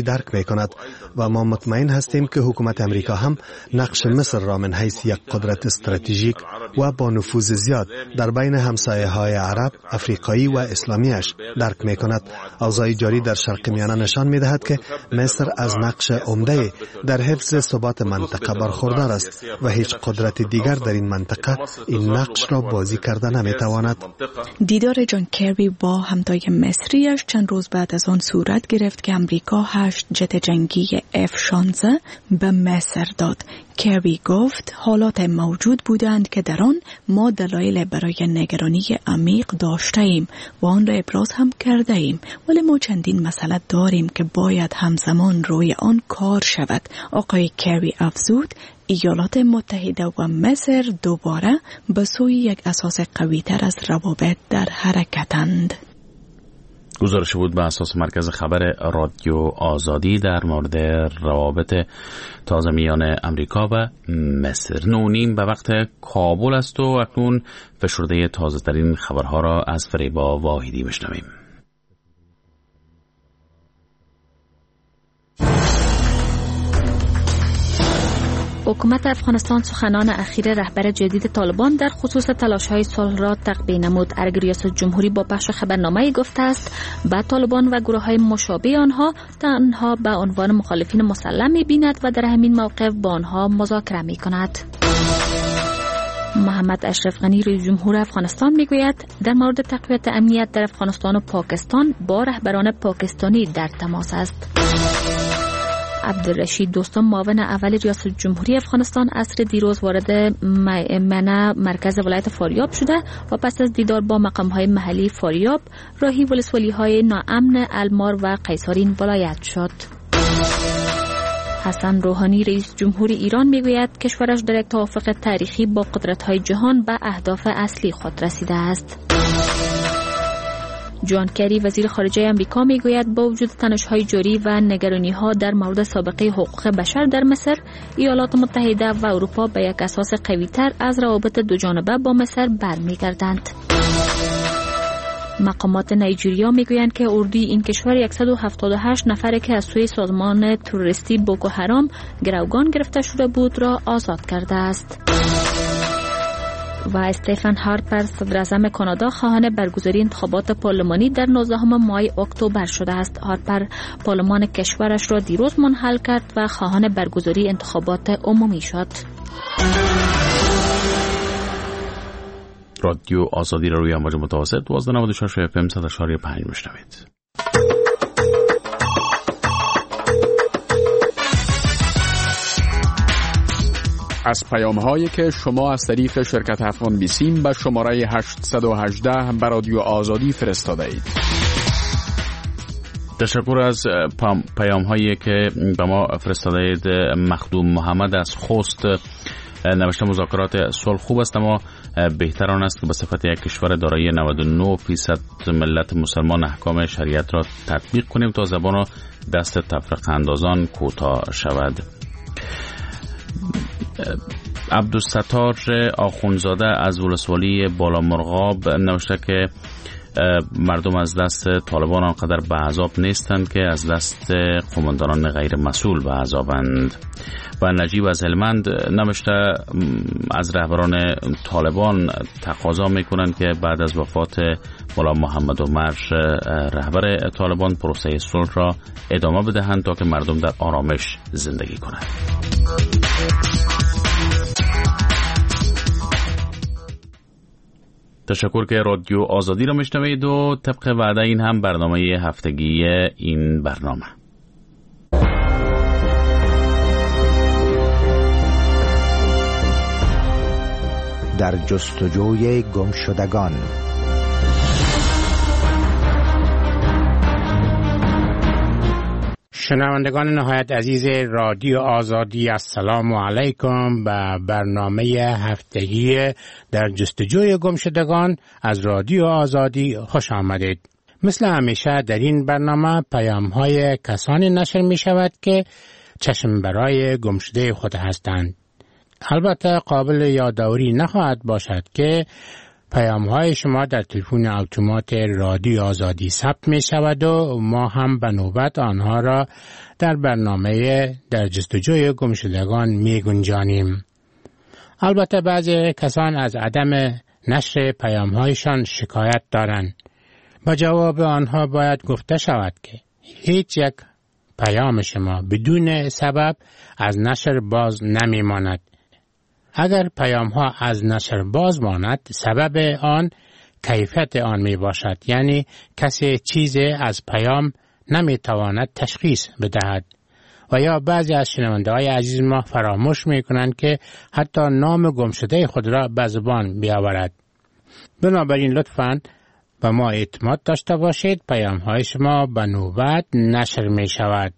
خوبی درک می کند و ما مطمئن هستیم که حکومت امریکا هم نقش مصر را من حیث یک قدرت استراتژیک و با نفوذ زیاد در بین همسایه های عرب، افریقایی و اسلامیش درک می کند. اوضاع جاری در شرق میانه نشان می دهد که مصر از نقش عمده در حفظ ثبات منطقه برخوردار است و هیچ قدرت دیگر در این منطقه این نقش را بازی کرده نمی تواند. دیدار جان کربی با همتای مصریش چند روز بعد از آن صورت گرفت که امریکا هشت جت جنگی اف شانزده به مصر داد. کربی گفت حالات موجود بودند که در آن ما دلایل برای نگرانی عمیق داشته ایم و آن را ابراز هم کرده ایم، ولی ما چندین مسئله داریم که باید همزمان روی آن کار شود. آقای کربی افزود ایالات متحده و مصر دوباره به سوی یک اساس قوی تر از روابط در حرکتند. گزارش بود به اساس مرکز خبر رادیو آزادی در مورد روابط تازه میان امریکا و مصر. نونیم به وقت کابل است و اکنون فشرده تازه ترین خبرها را از فریبا واحدی بشنویم. حکومت افغانستان سخنان اخیر رهبر جدید طالبان در خصوص تلاش‌های صلح را تقویه نمود. ارگ ریاست جمهوری با پخش خبرنامه‌ای گفته است با طالبان و گروه‌های مشابه آنها تنها به عنوان مخالفین مسلم می‌بیند و در همین موقف با آنها مذاکره می‌کند. محمد اشرف غنی رئیس جمهور افغانستان میگوید در مورد تقویت امنیت در افغانستان و پاکستان با رهبران پاکستانی در تماس است. عبدالرشید دوستان معاون اول ریاست جمهوری افغانستان عصر دیروز وارد منه مرکز ولایت فاریاب شده و پس از دیدار با مقام‌های محلی فاریاب راهی ولسوالی‌های ناامن المار و قیصرین ولایت شد. حسن روحانی رئیس جمهور ایران میگوید کشورش در یک توافق تاریخی با قدرت‌های جهان به اهداف اصلی خود رسیده است. جان کری وزیر خارجه امریکا میگوید با وجود تنش‌های جاری و نگرانی‌ها در مورد سابقه حقوق بشر در مصر، ایالات متحده و اروپا به یک اساس قوی‌تر از روابط دو جانبه با مصر برمیگردند. مقامات نایجریا میگویند که اردوی این کشور صد و هفتاد و هشت نفر که از سوی سازمان تروریستی بوکو حرام گروگان گرفته شده بود را آزاد کرده است. و استیفن هارپر صدر اعظم کانادا خواهان برگزاری انتخابات پارلمانی در نوزدهم ماه اکتبر شده است. هارپر پارلمان کشورش را دیروز منحل کرد و خواهان برگزاری انتخابات عمومی شد. رادیو آزادی را روی امواج متوسط دوازده نود و شش اف ام صد و چهار و پنج میشنوید. از پیام هایی که شما از طریق شرکت افغان بیسیم به شماره هشت یک هشت به رادیو آزادی فرستاده اید. تشکر از پیام هایی که به ما فرستاده اید. مخدوم محمد از خوست نوشته مذاکرات صلح خوب است، اما بهتر آن است که به صفت یک کشور دارای نود و نه درصد ملت مسلمان احکام شریعت را تطبیق کنیم تا زبان و دست تفرقه اندازان کوتاه شود. عبدالستار آخونزاده از ولسوالی بالا مرغاب نوشته که مردم از دست طالبان آنقدر به عذاب نیستند که از دست قماندانان غیر مسئول به عذابند. و نجیب از هلمند نوشته از رهبران طالبان تقاضا میکنند که بعد از وفات مولا محمد عمر رهبر طالبان پروسه صلح را ادامه بدهند تا که مردم در آرامش زندگی کنند. تشکر که رادیو آزادی را میشنوید و طبق وعده این هم برنامه هفتگی این برنامه. در جستجوی گمشدگان. شنوندگان نهایت عزیز رادیو آزادی، السلام علیکم. به برنامه هفتگی در جستجوی گمشدگان از رادیو آزادی خوش آمدید. مثل همیشه در این برنامه پیام های کسانی نشر می شود که چشم برای گمشده خود هستند. البته قابل یادآوری نخواهد باشد که پیام های شما در تلفن اتومات رادیو آزادی ثبت می شود و ما هم به نوبت آنها را در برنامه در جستجوی گمشدگان می گنجانیم. البته بعضی کسان از عدم نشر پیام هایشان شکایت دارند. با جواب آنها باید گفته شود که هیچ یک پیام شما بدون سبب از نشر باز نمی ماند. اگر پیام ها از نشر باز ماند، سبب آن کیفیت آن می باشد. یعنی کسی چیزی از پیام نمی تواند تشخیص بدهد. و یا بعضی از شنونده های عزیز ما فراموش می کنند که حتی نام گمشده خود را به زبان بیاورد. بنابراین لطفاً به ما اعتماد داشته باشید، پیام های شما به نوبت نشر می شود.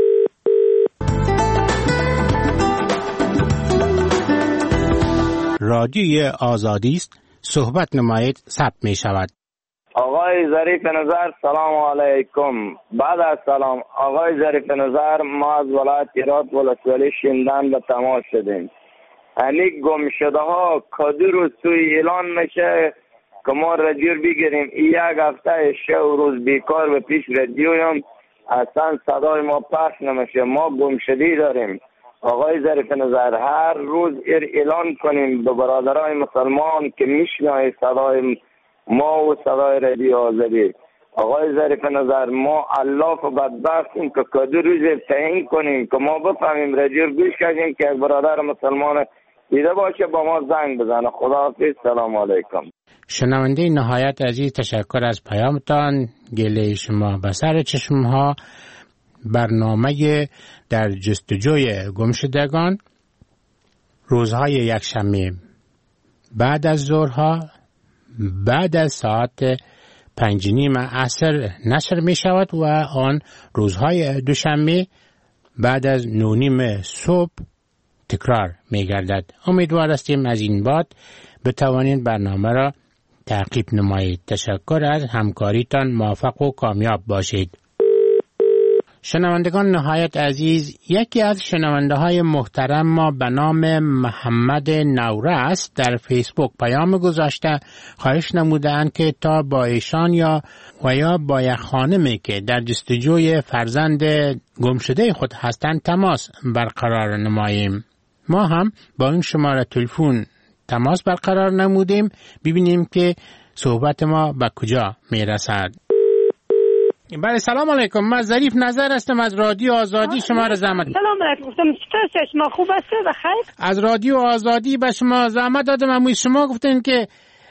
رادیوی آزادی است، صحبت نمایید، ثبت می شود. آقای ظریف نظر سلام علیکم. بعد از سلام آقای ظریف نظر، ما از ولایت هرات ولسوالی شیندن به تماس شدیم. یعنی گم شده ها کدو روز توی اعلان میشه که ما رادیو بگیریم. یک هفته شش روز بیکار به پیش رادیویم، اصلا صدای ما پخش نمیشه. ما گم شدی داریم. آقای ظریف نظر، هر روز اعلان کنیم به برادرای مسلمان که میشنوه صدای ما و صدای رادیو آزادی. آقای ظریف نظر، ما الاف بدبختیم که کدو روز تعیین کنیم که ما بفهمیم رادیو گوش کنیم که یک برادر مسلمان دیده باشه با ما زنگ بزنه. خداحافظ، سلام علیکم. شنونده نهایت عزیز، تشکر از پیامتان. گله شما به سر چشم ها. برنامه در جستجوی گمشدگان روزهای یکشنبه بعد از ظهرها بعد از ساعت پنج نیم عصر نشر می شود و آن روزهای دوشنبه بعد از نو نیم صبح تکرار می گردد. امیدوار هستیم از این بعد بتوانید برنامه را تعقیب نمایید. تشکر از همکاریتان. موفق و کامیاب باشید. شنوندگان نهایت عزیز، یکی از شنونده های محترم ما به نام محمد نورست در فیسبوک پیام گذاشته، خواهش نمودند که تا با ایشان یا و یا با یک خانمی که در جستجوی فرزند گمشده خود هستند تماس برقرار نماییم. ما هم با این شماره تلفن تماس برقرار نمودیم، ببینیم که صحبت ما به کجا میرسد. بله، سلام علیکم. من ظریف نظر هستم از رادیو آزادی. شما را زحمت سلام علیکم. گفتم چطور شما خوب هستی؟ بخیر. از رادیو آزادی به شما زحمت دادم. اما شما گفتین که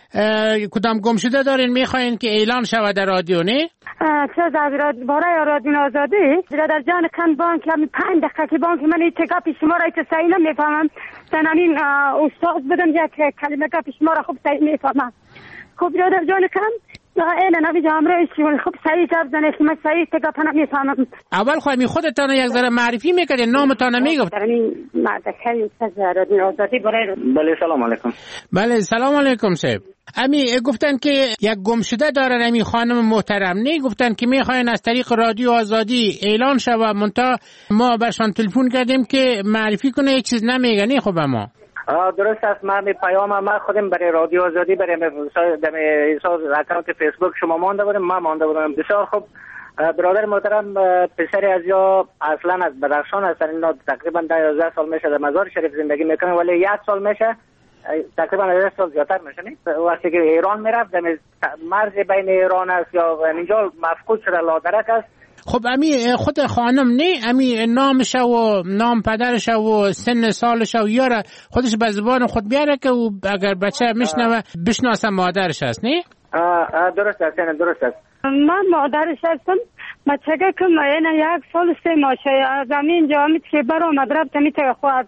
کدام گمشده دارین میخواین که اعلان شود در رادیو، نه؟ چه در برای رادیو آزادی در جان کن بانک همین پنج دقیقه که بانک من این تگا شما را که صحیح نمیفهمم. تنانین استاد بدم یک کلمه که شما را خوب صحیح میفهمم. خوب در جان کن این نبی جامعه ایشون خوب صحیح جواب زنه که من صحیح تگا پناه میفهمم. اول خواهی خودتان یک ذره معرفی میکردین، نامتان میگفت. این مدرکه رادیو آزادی برای. بله سلام علیکم. بله سلام علیکم صاحب. امی گفتن که یک گمشده دارن امی خانم محترم، نه گفتن که میخواین از طریق رادیو آزادی اعلان شود، منتها ما برشان تلفن کردیم که معرفی کنه، یک چیز نمیگه. نه خب ما درست است. من می پیام ما خودم برای رادیو آزادی برای در حساب اکانت فیسبوک شما مانده بودم، ما مانده بودم. بسیار خوب. برادر محترم، پسری از یا اصلا از بدخشان هستن. اینا تقریبا یازده سال میشه در مزار شریف زندگی میکنن، ولی یک سال میشه تقریبا از سال زیادتر میشه. نه وقتی که ایران میرفت در مرز بین ایران است یا اینجا مفقود شده لادرک است. خب امی خود خانم نه امی نامش و نام پدرش و سن سالش و یاره خودش به زبان خود بیاره که اگر بچه میشنوه بشناسه مادرش است، نه؟ درست است، درست است. من مادرش هستم. بچه که من یک سال سه ماشه از همین جامعه که برام مدرب تمیته خواهد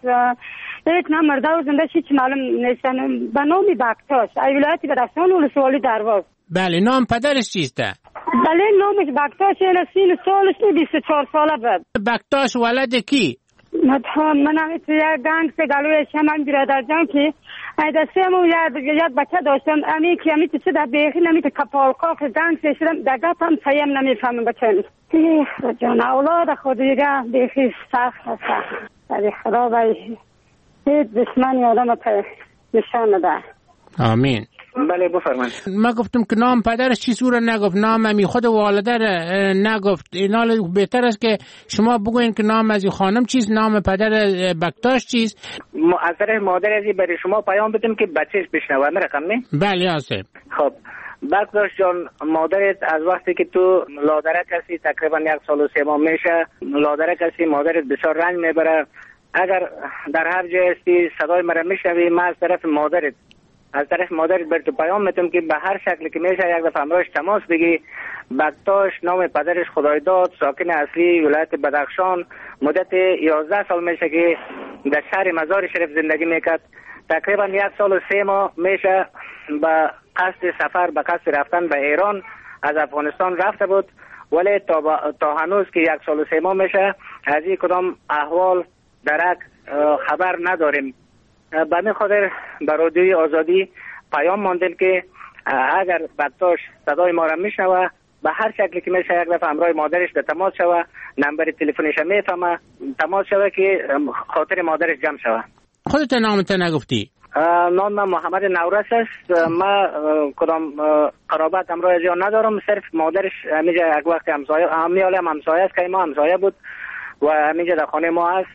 یک نمرده و زنده چیچ معلوم نیستن. به نامی بکتاش ای ولایتی بدخشان ولسوالی درواز. بله، نام پدرش چیسته؟ بله نامش بکتاش سین سالش بیست و چهار ساله بود. بکتاش ولد کی؟ من همیت یک گنگ سے گلوی شمن برادر جان که دستمو یاد یاد بچه داشتم. امی که امیت چه در بیخی نمیت کپالکا که گنگ سے شدم دگت هم سیم نمیفهمم بچه نیست. جان اولاد خودیگه بیخی سخت سخت. ولی خدا باید هیچ دشمنی آدم تا نشان نده. آمین. بله بفرمایید. ما گفتم که نام پدرش چیزی رو نگفت، نام امی خود والده رو نگفت. اینا بهتر است که شما بگوین که نام از خانم چیز، نام پدر بکتاش چیز. از طرف مادر ازی برای شما پیام بدم که بچهش بشنوه رقم می؟ بله آسف. خب بکتاش جان، مادرت از وقتی که تو لادرک هستی تقریبا یک سال و سه ماه میشه لادرک هستی، مادرت بسیار رنج میبره. اگر در هر جای هستی صدای مرا میشنوی، من از طرف مادرت از طرف مادرت بر تو پیام میتونم که به هر شکلی که میشه یک دفعه همراهش تماس بگی. بکتاش نام پدرش خدایداد، ساکن اصلی ولایت بدخشان، مدت یازده سال میشه که در شهر مزار شریف زندگی میکرد. تقریبا یک سال و سه ماه میشه به قصد سفر به قصد رفتن به ایران از افغانستان رفته بود، ولی تا, با... تا هنوز که یک سال و سه ماه میشه از این کدام احوال درک خبر نداریم. به همین خاطر به رادیوی آزادی پیام ماندیم که اگر بکتاش صدای ما را میشنوه به هر شکلی که میشه یک دفعه همراه مادرش به تماس شوه، نمبر تلفنش میفهمه، تماس شوه که خاطر مادرش جمع شوه. خودت نامت نگفتی؟ نام من محمد نورس است. ما کدام قرابت همراه از یا ندارم، صرف مادرش همیجا یک وقت همسایه همیاله هم همسایه است که ما همسایه بود و همیجا در خانه ما است.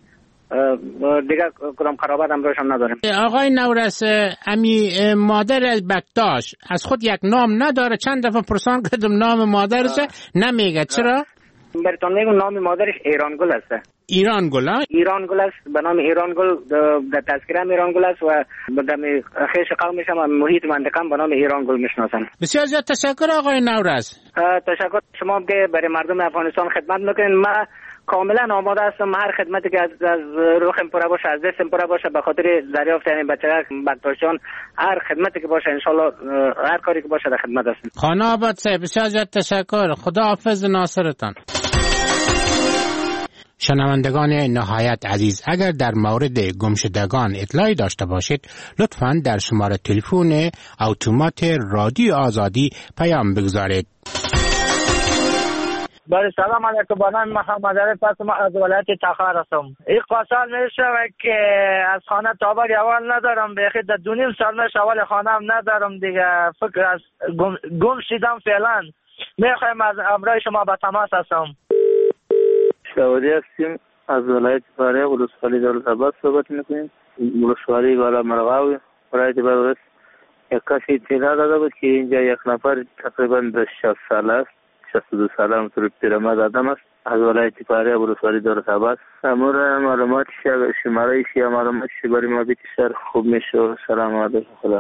دیگه کدام قرابت همراهش هم نداریم. آقای نورس، امی مادر بکتاش از خود یک نام نداره؟ چند دفعه پرسان کردم نام مادرشه نمیگه، چرا؟ براتون میگم نام مادرش ایرانگل است. ایرانگل ها؟ ایرانگل است، به نام ایرانگل در تذکره ایرانگل است و در خیش قومش هم محیط منطقه هم به نام ایرانگل میشناسن. بسیار زیاد تشکر آقای نورس. تشکر شما که برای مردم افغانستان خدمت میکنین. ما کاملا آماده هستم هر خدمتی که از از روحم پره باشه، از دستم پره باشه به خاطر دریافت این بچه‌ها بکتاشان، هر خدمتی که باشه انشالله هر کاری که باشه در خدمت هستم. خانه آباد صاحب بسیار زیاد تشکر. خدا حافظ ناصرتان. شنوندگان نهایت عزیز، اگر در مورد گمشدگان اطلاعی داشته باشید لطفاً در شماره تلفن اتومات رادیو آزادی پیام بگذارید. بله سلام علیکم، با نام محمد علی فاطمه از ولایت تخار هستم. این قصال میشه که از خانه تابر اول ندارم، بخی در دو نیم سال میشه اول خانه هم ندارم دیگه، فکر از گم, گم شدم فعلا. میخوایم از امرای شما به تماس هستم. شوادی هستیم از ولایت فاره ولسوالی دولت‌آباد صحبت میکنیم. ولسوالی بالا مرغاوی ولایت بادغیس. یک کسی اطلاع داده بود که اینجا یک نفر تقریبا به شصت ساله است، شصت و دو ساله هم طور پیرمرد آدم است، از ولایت فاره ولسوالی دولت‌آباد. امور معلومات شماره یا معلومات برای ما بکشار خوب میشه. سلام علیکم. خدا.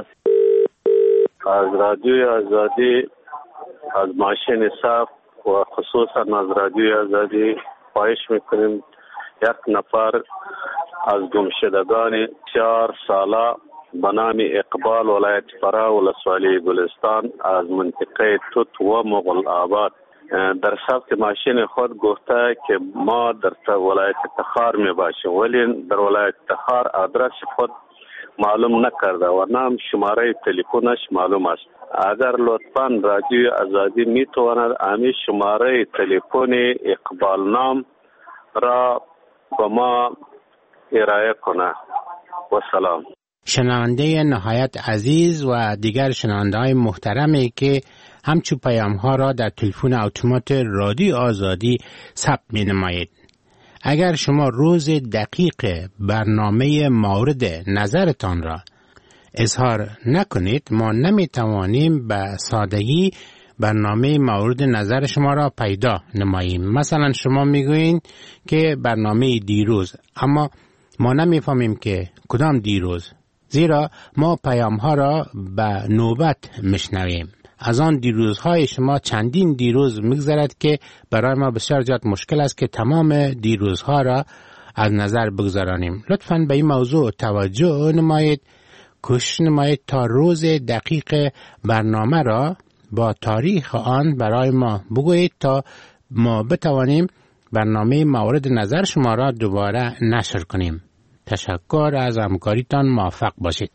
از رادیوی آزادی، از ماشین صاف و خصوصا از رادیوی آزادی خواهش میکنیم یک نفر از گمشدگان چهار ساله به نام اقبال ولایت فرا ولسوالی گلستان از منطقه توت و مغل آباد در ثبت ماشین خود گفته که ما در ولایت تخار می باشیم، ولی در ولایت تخار آدرس خود معلوم نکرده و نام شماره تلفنش معلوم است. اگر لطفاً رادیو آزادی می تواند امی شماره تلفن اقبال نام را به ما ارائه کنه. و سلام. شنونده نهایت عزیز و دیگر شنونده های محترمی که همچو پیام ها را در تلفن اتومات رادیو آزادی ثبت می نمایید. اگر شما روز دقیق برنامه مورد نظرتان را اظهار نکنید ما نمی توانیم به سادگی برنامه مورد نظر شما را پیدا نماییم. مثلا شما میگویید که برنامه دیروز، اما ما نمیفهمیم که کدام دیروز، زیرا ما پیام ها را به نوبت میشنویم. از آن دیروزهای شما چندین دیروز میگذرد که برای ما بسیار زیاد مشکل است که تمام دیروزها را از نظر بگذارانیم. لطفاً به این موضوع توجه نمایید، کوشش نمایید تا روز دقیق برنامه را با تاریخ آن برای ما بگویید تا ما بتوانیم برنامه مورد نظر شما را دوباره نشر کنیم. تشکر از همکاریتان، موفق باشید.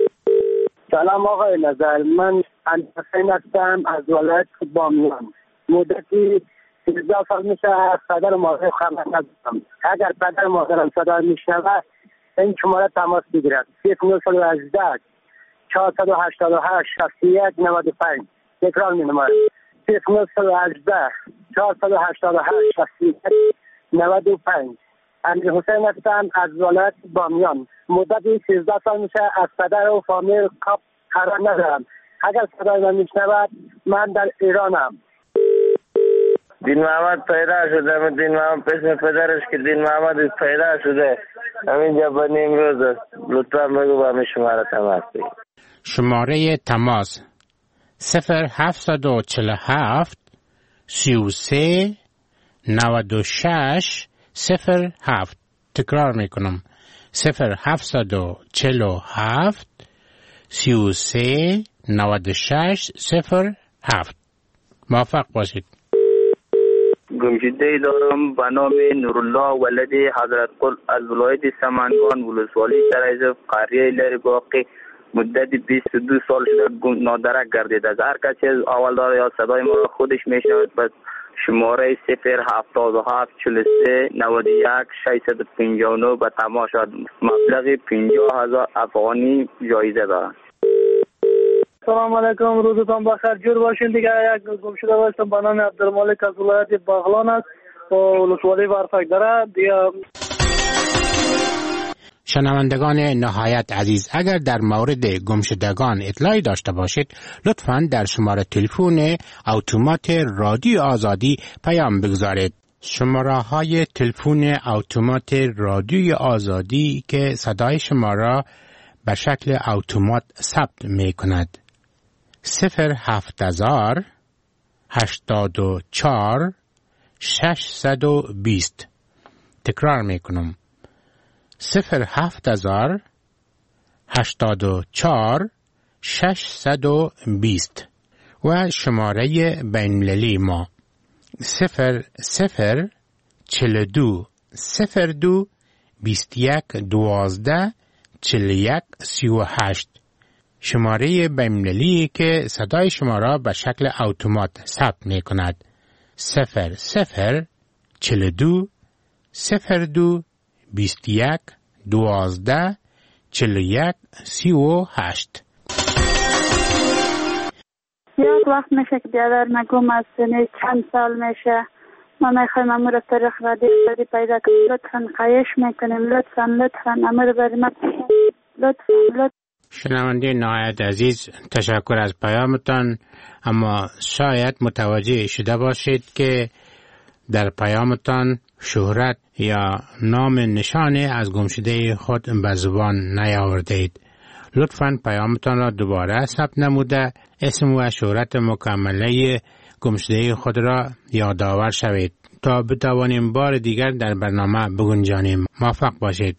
سلام آقای نظر، من حسین هستم از ولایت بامیان. مدتی سیزده سال میشه از پدر مادر خبر ندارم. اگر پدر مادرم صدا میشنود این شماره تماس بگیرد. یک نو سال و هجده چهارصد و هشتاد و هشت شصت و یک نود و پنج. تکرار می نمایم. صفر نه یک هشت چهارصد و هشتاد و هشت شصت و یک نود و پنج. امیر حسین هستم از ولایت بامیان. مدت سیزده سال میشه از پدر و فامیل کاپ خبر ندارم. اگر صدای من میشنود من در ایرانم. دین محمد پیدا شده. من دین محمد پسم پدرش که دین محمد پیدا شده همینجا بنی امروز است. لطفا بگو با همین شماره تماس بگیر. شماره تماس صفر هفتصد و چهل و هفت سی و سه نود و شش صفر هفت. تکرار میکنم صفر هفتصد و چهل و هفت سی و سه نود و شش صفر هفت. موفق باشید. گمشده دارم به نام نورالله ولد حضرت قل از ولایت سمنگان ولسوالی شرایط قریه لری باقی مدت بیست و دو سال شده نادرک گردیده است. هر کسی از اول داره یا صدای ما را خودش میشنود پس شماره صفر هفتاد و هفت چهل و سه نود و یک ششصد و پنجاه و نه به تماس شد. مبلغ پنجاه هزار افغانی جایزه دارد. سلام علیکم، روزتان بخیر، جور باشین. دیگه یک گمشده باشتم به نام عبدالمالک از ولایت بغلان است و ولسوالی ورفک داره. دیگه شنوندگان نهایت عزیز، اگر در مورد گمشدگان اطلاعی داشته باشید لطفاً در شماره تلفن اتومات رادیو آزادی پیام بگذارید. شماره های تلفن اتومات رادیو آزادی که صدای شما را به شکل اتومات ثبت می کند: صفر هفت هزار هشتاد و چهار ششصد و بیست. تکرار می کنم: صفر هفت هزار هشتاد و چهار ششصد و بیست. و شماره بین‌المللی ما صفر صفر چهل و دو صفر دو بیست و یک دوازده چهل و یک سی و هشت. شماره بین‌المللی که صدای شما را به شکل اتومات ثبت می کند: صفر صفر چهل و دو صفر دو بیست و یک دوازده چهل و یک سی و هشت. یک وقت میشه که بیادر نگم از سنه چند سال میشه ما میخوایم امور طریق رادی رادی پیدا کنیم. لطفا خواهش میکنیم لطفا لطفا امور بری ما لطفا لطفا. شنونده نهایت عزیز، تشکر از پیامتان، اما شاید متوجه شده باشید که در پیامتان شهرت یا نام نشانه از گمشده خود به زبان نیاوردید. لطفاً پیامتان را دوباره ثبت نموده اسم و شهرت مکمله گمشده خود را یادآور شوید تا بتوانیم بار دیگر در برنامه بگنجانیم. موفق باشید.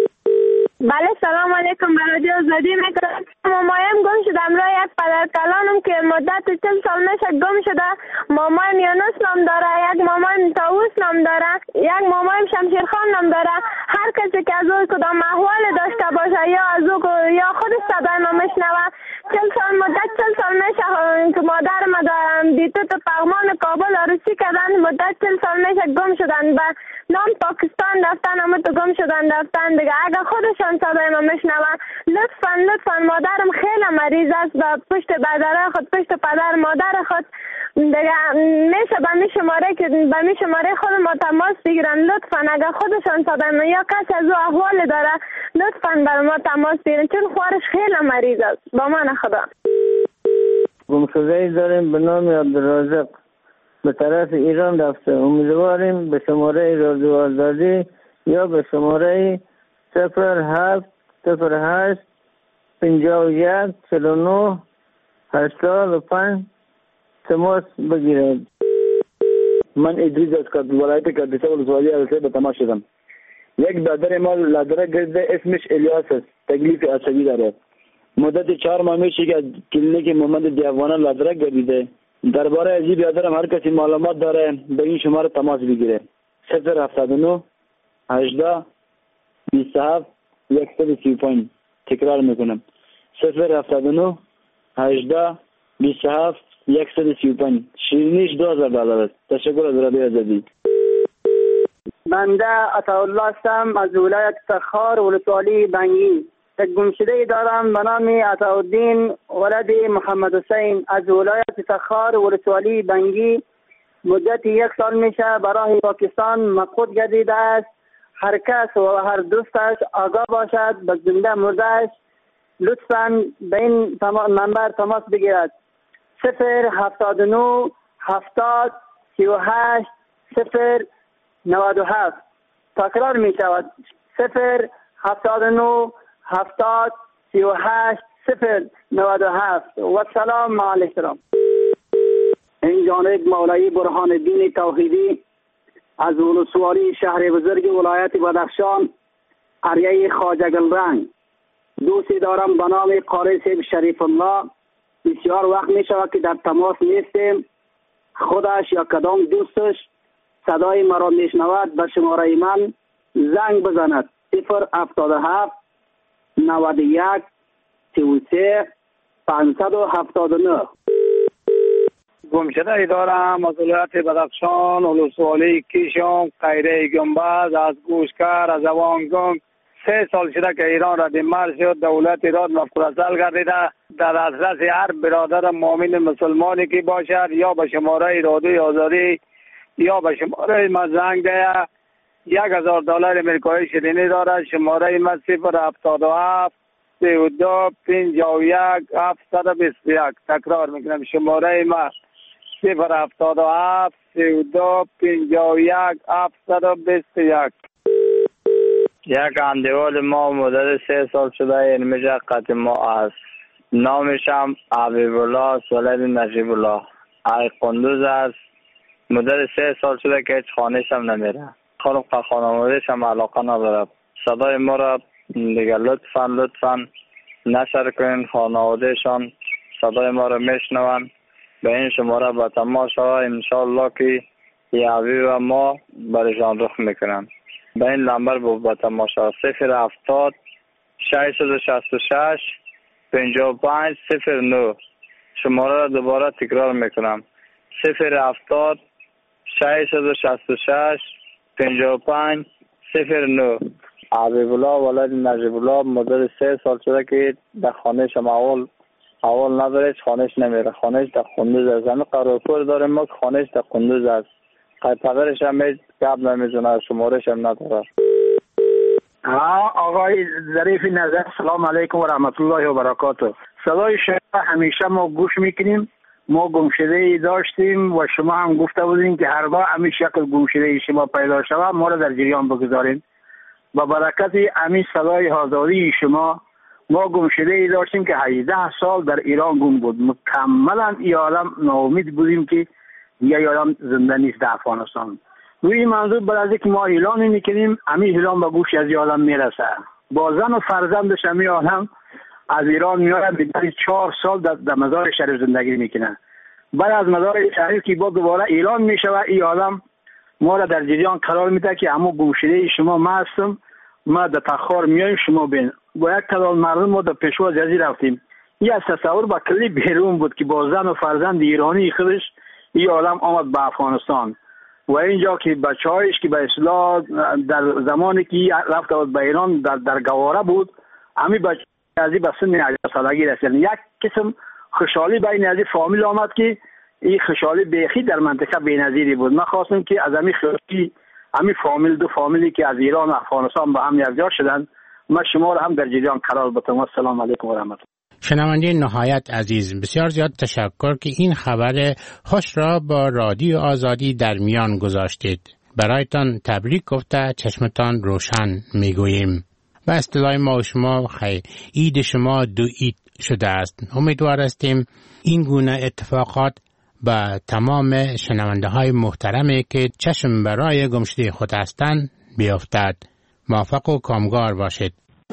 بله سلام علیکم، به رادیو آزادی میکنم. مامایم گم شده. امرای یک پدر کلانم که مدت چل سال میشه گم شده. مامایم یونس نام داره، یک مامایم طاووس نام داره، یک مامایم شمشیرخان نام داره. هر کسی که از او کدام احوال داشته باشه یا از او یا خود صدای ما میشنوه. چل سال مدت چل سال میشه که مادر ما دارم دیتو تو پغمان کابل عروسی کردن. مدت چل سال میشه گم شدن. به نام پاکستان رفتن اما تو گم شدن رفتن دیگه. اگر خودشان صدای ما میشنون لطفا لطفا، مادرم خیلی مریض است و پشت بدره خود پشت پدر مادر خود دیگه میشه به می شماره که به می شماره خود ما تماس بگیرن. لطفا اگر خودشان صدای ما یا کسی از او احوال داره لطفا بر ما تماس بگیرن چون خوارش خیلی مریض است. با من خدا. گمشده‌ای داریم به نام عبدالرازق به طرف ایران رفته. امیدواریم به شماره رادیو آزادی یا به شماره صفر هفت صفر هشت پنجاه و یک چهل و نه هشتاد و پنج تماس بگیرد. من ادریس از ولایت کردستان ولسوالی السه به تماس شدم. یک برادر ما لادرک گرفته، اسمش الیاس است، تکلیف عصبی داره. مدت چهار ماه میشه که از کلینیک محمد دیوانه لادرک گردیده. درباره از این برادرم هر کسی معلومات داره به این شماره تماس بگیره: صفر هفتاد و نه هجده بیست و هفت صد و سی و پنج. تکرار میکنم: صفر هفتاد و نه هجده بیست و هفت صد و سی و پنج. شیرینیش دو هزار دلار است. تشکر از رادیو آزادی. بنده عطاالله هستم از ولایت تخار ولسوالی بنگی. یک گمشده دارم به نام عطاالدین ولد محمد حسین از ولایت تخار ولسوالی بنگی. مدت یک سال میشه برای پاکستان مفقود گردیده است. هر کس و هر دوستش آگاه باشد به زنده مردهش لطفاً به این منبر تماس بگیرد. صفر هفتاد و نو هفتاد سی و هشت صفر نود و هفت. تکرار می شود. صفر هفتاد و نو هفتاد سی و هشت صفر نود و هفت. و سلام علیکم. این جانب مولوی برهان الدین توحیدی از ولسوالی شهر بزرگ ولایت بدخشان قریه خواجه گلرنگ. دوستی دارم به نام قاری صاحب شریف الله. بسیار وقت می شود که در تماس نیستیم. خودش یا کدام دوستش صدای مرا میشنود به شماره من زنگ بزند. صفر هفتاد و هفت نود و یک سی و سه پانصد و هفتاد و نه. گمشده دارم از ولایت بدخشان ولسوالی کیشم قیره گنبد از گوشکر از اوانگنگ. سه سال شده که ایران را دیمار شد. دولت ایران مفقودالعقل گردیده. در دسترس هر برادر مؤمن مسلمانی که باشد یا به شماره رادیوی آزادی یا به شماره ما زنگ ده. یک هزار دلار امریکایی شیرینی دارد. شماره ما صفر هفتاد و هفت سی و دو پنجاه و یک هفتصد و بیست و یک. تکرار میکنم شماره ما صفر هفتاد و هفت سی و دو پنجاه و یک هفتصد و بیست و یک. یک اندیوال ما مدت سه سال شده اینمیشه قطع ما است. نامشم حبیب الله ولد نجیب الله ای قندوز است. مدت سه سال شده که هیچ خانهش هم نمیره. خانم خانوادهش هم علاقه نداره. صدای ما را دیگه لطفا لطفا نشر کنین. خانوادهشان صدای ما را میشنون. به این شماره با تماس شود انشاءالله که یه حبیب ما برشان رخ میکنن. به این نمبر با تماس شود صفر هفتاد ششصد و شصت و شش پنجاه و پنج صفر نه. شماره را دوباره تکرار میکنم صفر هفتاد ششصد و شصت و شش پنجاه و پنج صفر نه. حبیب الله ولد نجیب الله مدت سه سال شده که در خانهش هم اول اول نداره. خانهش نمیره. خانهش در قندوز است. همه قراپور داره ما که خانهش در قندوز است. قطعش هم هیچ قبل نمیزونه. شمارش هم نداره. ها آقای ظریف نظر سلام علیکم و رحمت الله و برکاته. صدای شما همیشه ما گوش میکنیم. ما گمشده داشتیم و شما هم گفته بودین که هرگاه همین شکل گمشده شما پیدا شود ما را در جریان بگذارین. با برکت همین صدای آزادی شما ما گمشده داشتیم که هجده سال در ایران گم بود. مکملا ای آدم ناامید بودیم که یه آدم زنده نیست در افغانستان. روی این منظور بعد از اینکه ما اعلان میکنیم همین اعلان به گوش از آدم میرسه. با زن و فرزندش همین آدم از ایران میاد به چهار سال در, در مزار شریف زندگی میکنه. بعد از مزار شریف که با دوباره اعلان میشه این آدم ما را در جریان قرار میده که اما گمشده شما ما هستم. ما در تخار میایم شما بین. با یک تعداد مردم ما در پیشوا جزیره رفتیم. این از تصور با کلی بیرون بود که با زن و فرزند ایرانی خودش این آدم آمد به افغانستان و اینجا که بچه‌هایش که به اصطلاح در زمانی که رفت به ایران در در گواره بود همین بچه از به سن هجده سالگی رسیدن. یک قسم خوشحالی بین از فامیل آمد که این خوشحالی بیخی در منطقه بی‌نظیری بود. من خواستم که از همین خوشی همین فامیل دو فامیلی که از ایران و افغانستان با هم یکجا شدن ما شما را هم در جریان قرار بدم. السلام علیکم و رحمت الله. شنونده نهایت عزیز بسیار زیاد تشکر که این خبر خوش را با رادیو آزادی در میان گذاشتید. برایتان تبریک گفته چشمتان روشن میگوییم. و اصطلاح ما و شما خیر عید شما دو عید شده است. امیدوار هستیم این گونه اتفاقات با تمام شنونده های محترمی که چشم برای گمشده خود هستند بیفتد. موفق و کامگار باشید.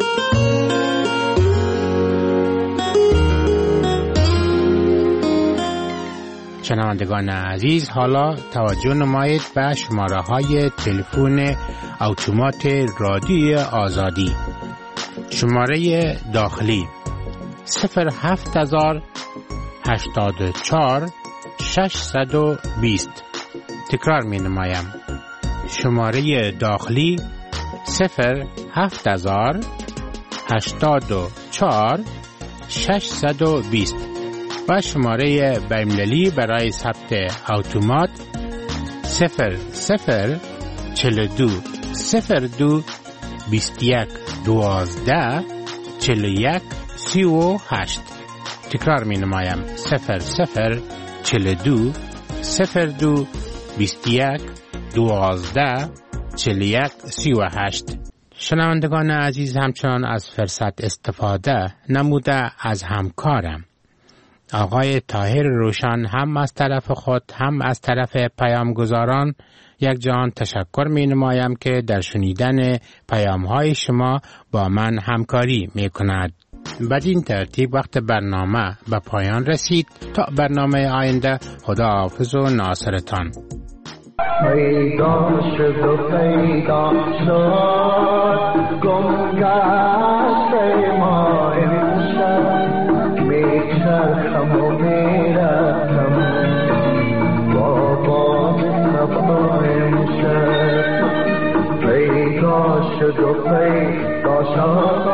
شنوندگان عزیز حالا توجه نمایید به شماره های تلفن اتومات رادیو آزادی. شماره داخلی صفر هفت هزار هشتاد و چهار ششصد و بیست. تکرار می نمایم. شماره داخلی صفر هفت هزار هشتاد و چهار ششصد و بیست و شماره بین‌المللی برای ثبت اتومات صفر صفر چهل و دو صفر دو بیست و یک دوازده چهل و یک سی و هشت. تکرار می نمایم صفر صفر چهل و دو صفر دو بیست و یک دوازده چهل و یک سی و هشت. شنوندگان عزیز، همچنان از فرصت استفاده نموده از همکارم آقای طاهر روشن هم از طرف خود هم از طرف پیامگزاران یک جان تشکر می نمایم که در شنیدن پیام های شما با من همکاری می کند. بدین ترتیب وقت برنامه به پایان رسید. تا برنامه آینده، خداحافظ و ناصرتان. پیدا شد و پیدا شد گم گشت ما امشب میچرخم و میرفتم با باد صبا امشب پیدا شد و پیدا شد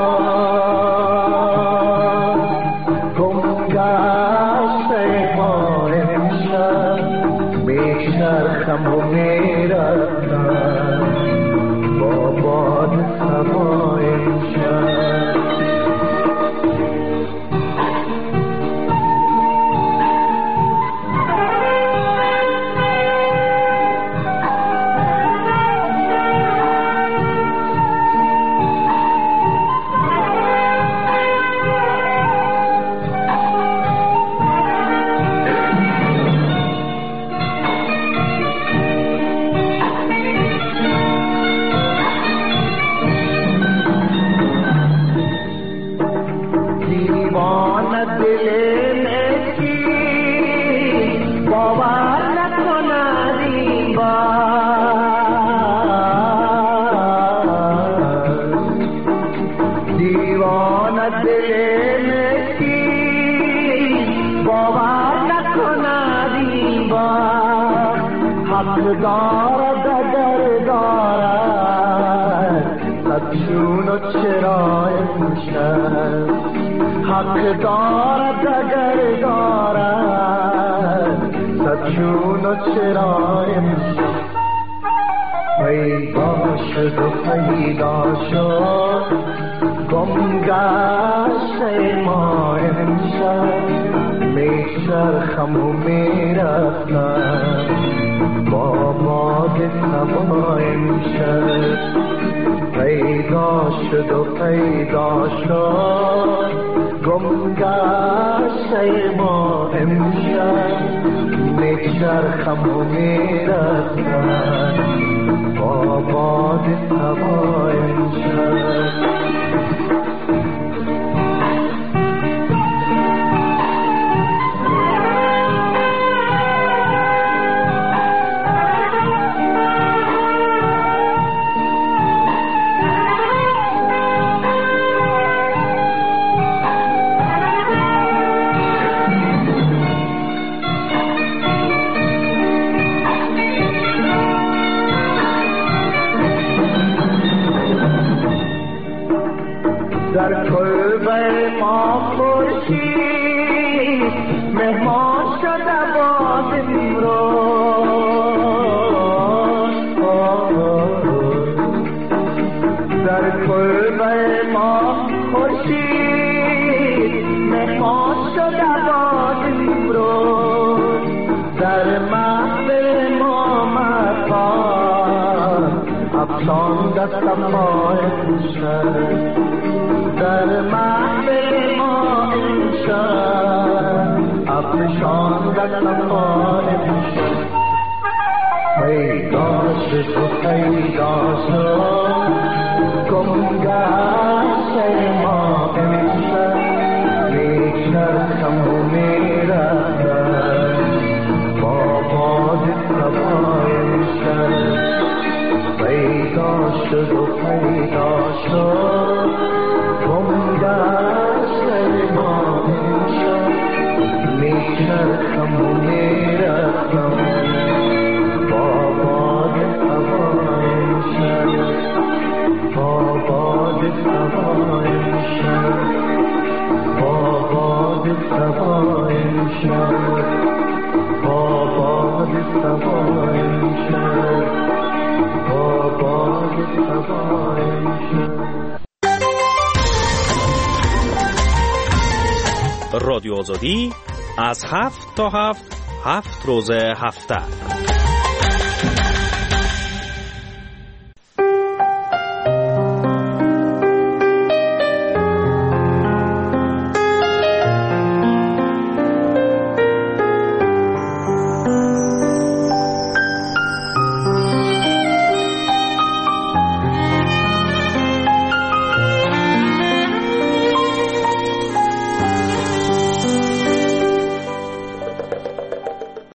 گم گشت ما امشب میچرخم و میرفتم با باد صبا امشب دارد اگر دارد صدشون و چرا امشب حق دارد اگر دارد صدشون و چرا امشب پیدا شد و پیدا شد گم گشت ما امشب میچرخم و میرفتم با باد صبا امشب پیدا شد و پیدا شد گم گشت ما امشب میچرخم و میرفتم با باد صبا امشب در کلبه ما خورشید مهمان شده باز امروز در کلبه ما خورشید مهمان شده باز امروز در محفل ما مقام افشانده صفا امشب در محفل ما امشب افشانده صفا امشب پیدا شد و پیدا شد گم گشت ما امشب میچرخم و میرفتم با باد صبا امشب پیدا شد و پیدا شد گم گشت ما امشب میچرخم و میرفتم با باد صبا امشب با باد صبا امشب رادیو آزادی از هفت تا هفت هفت روز هفته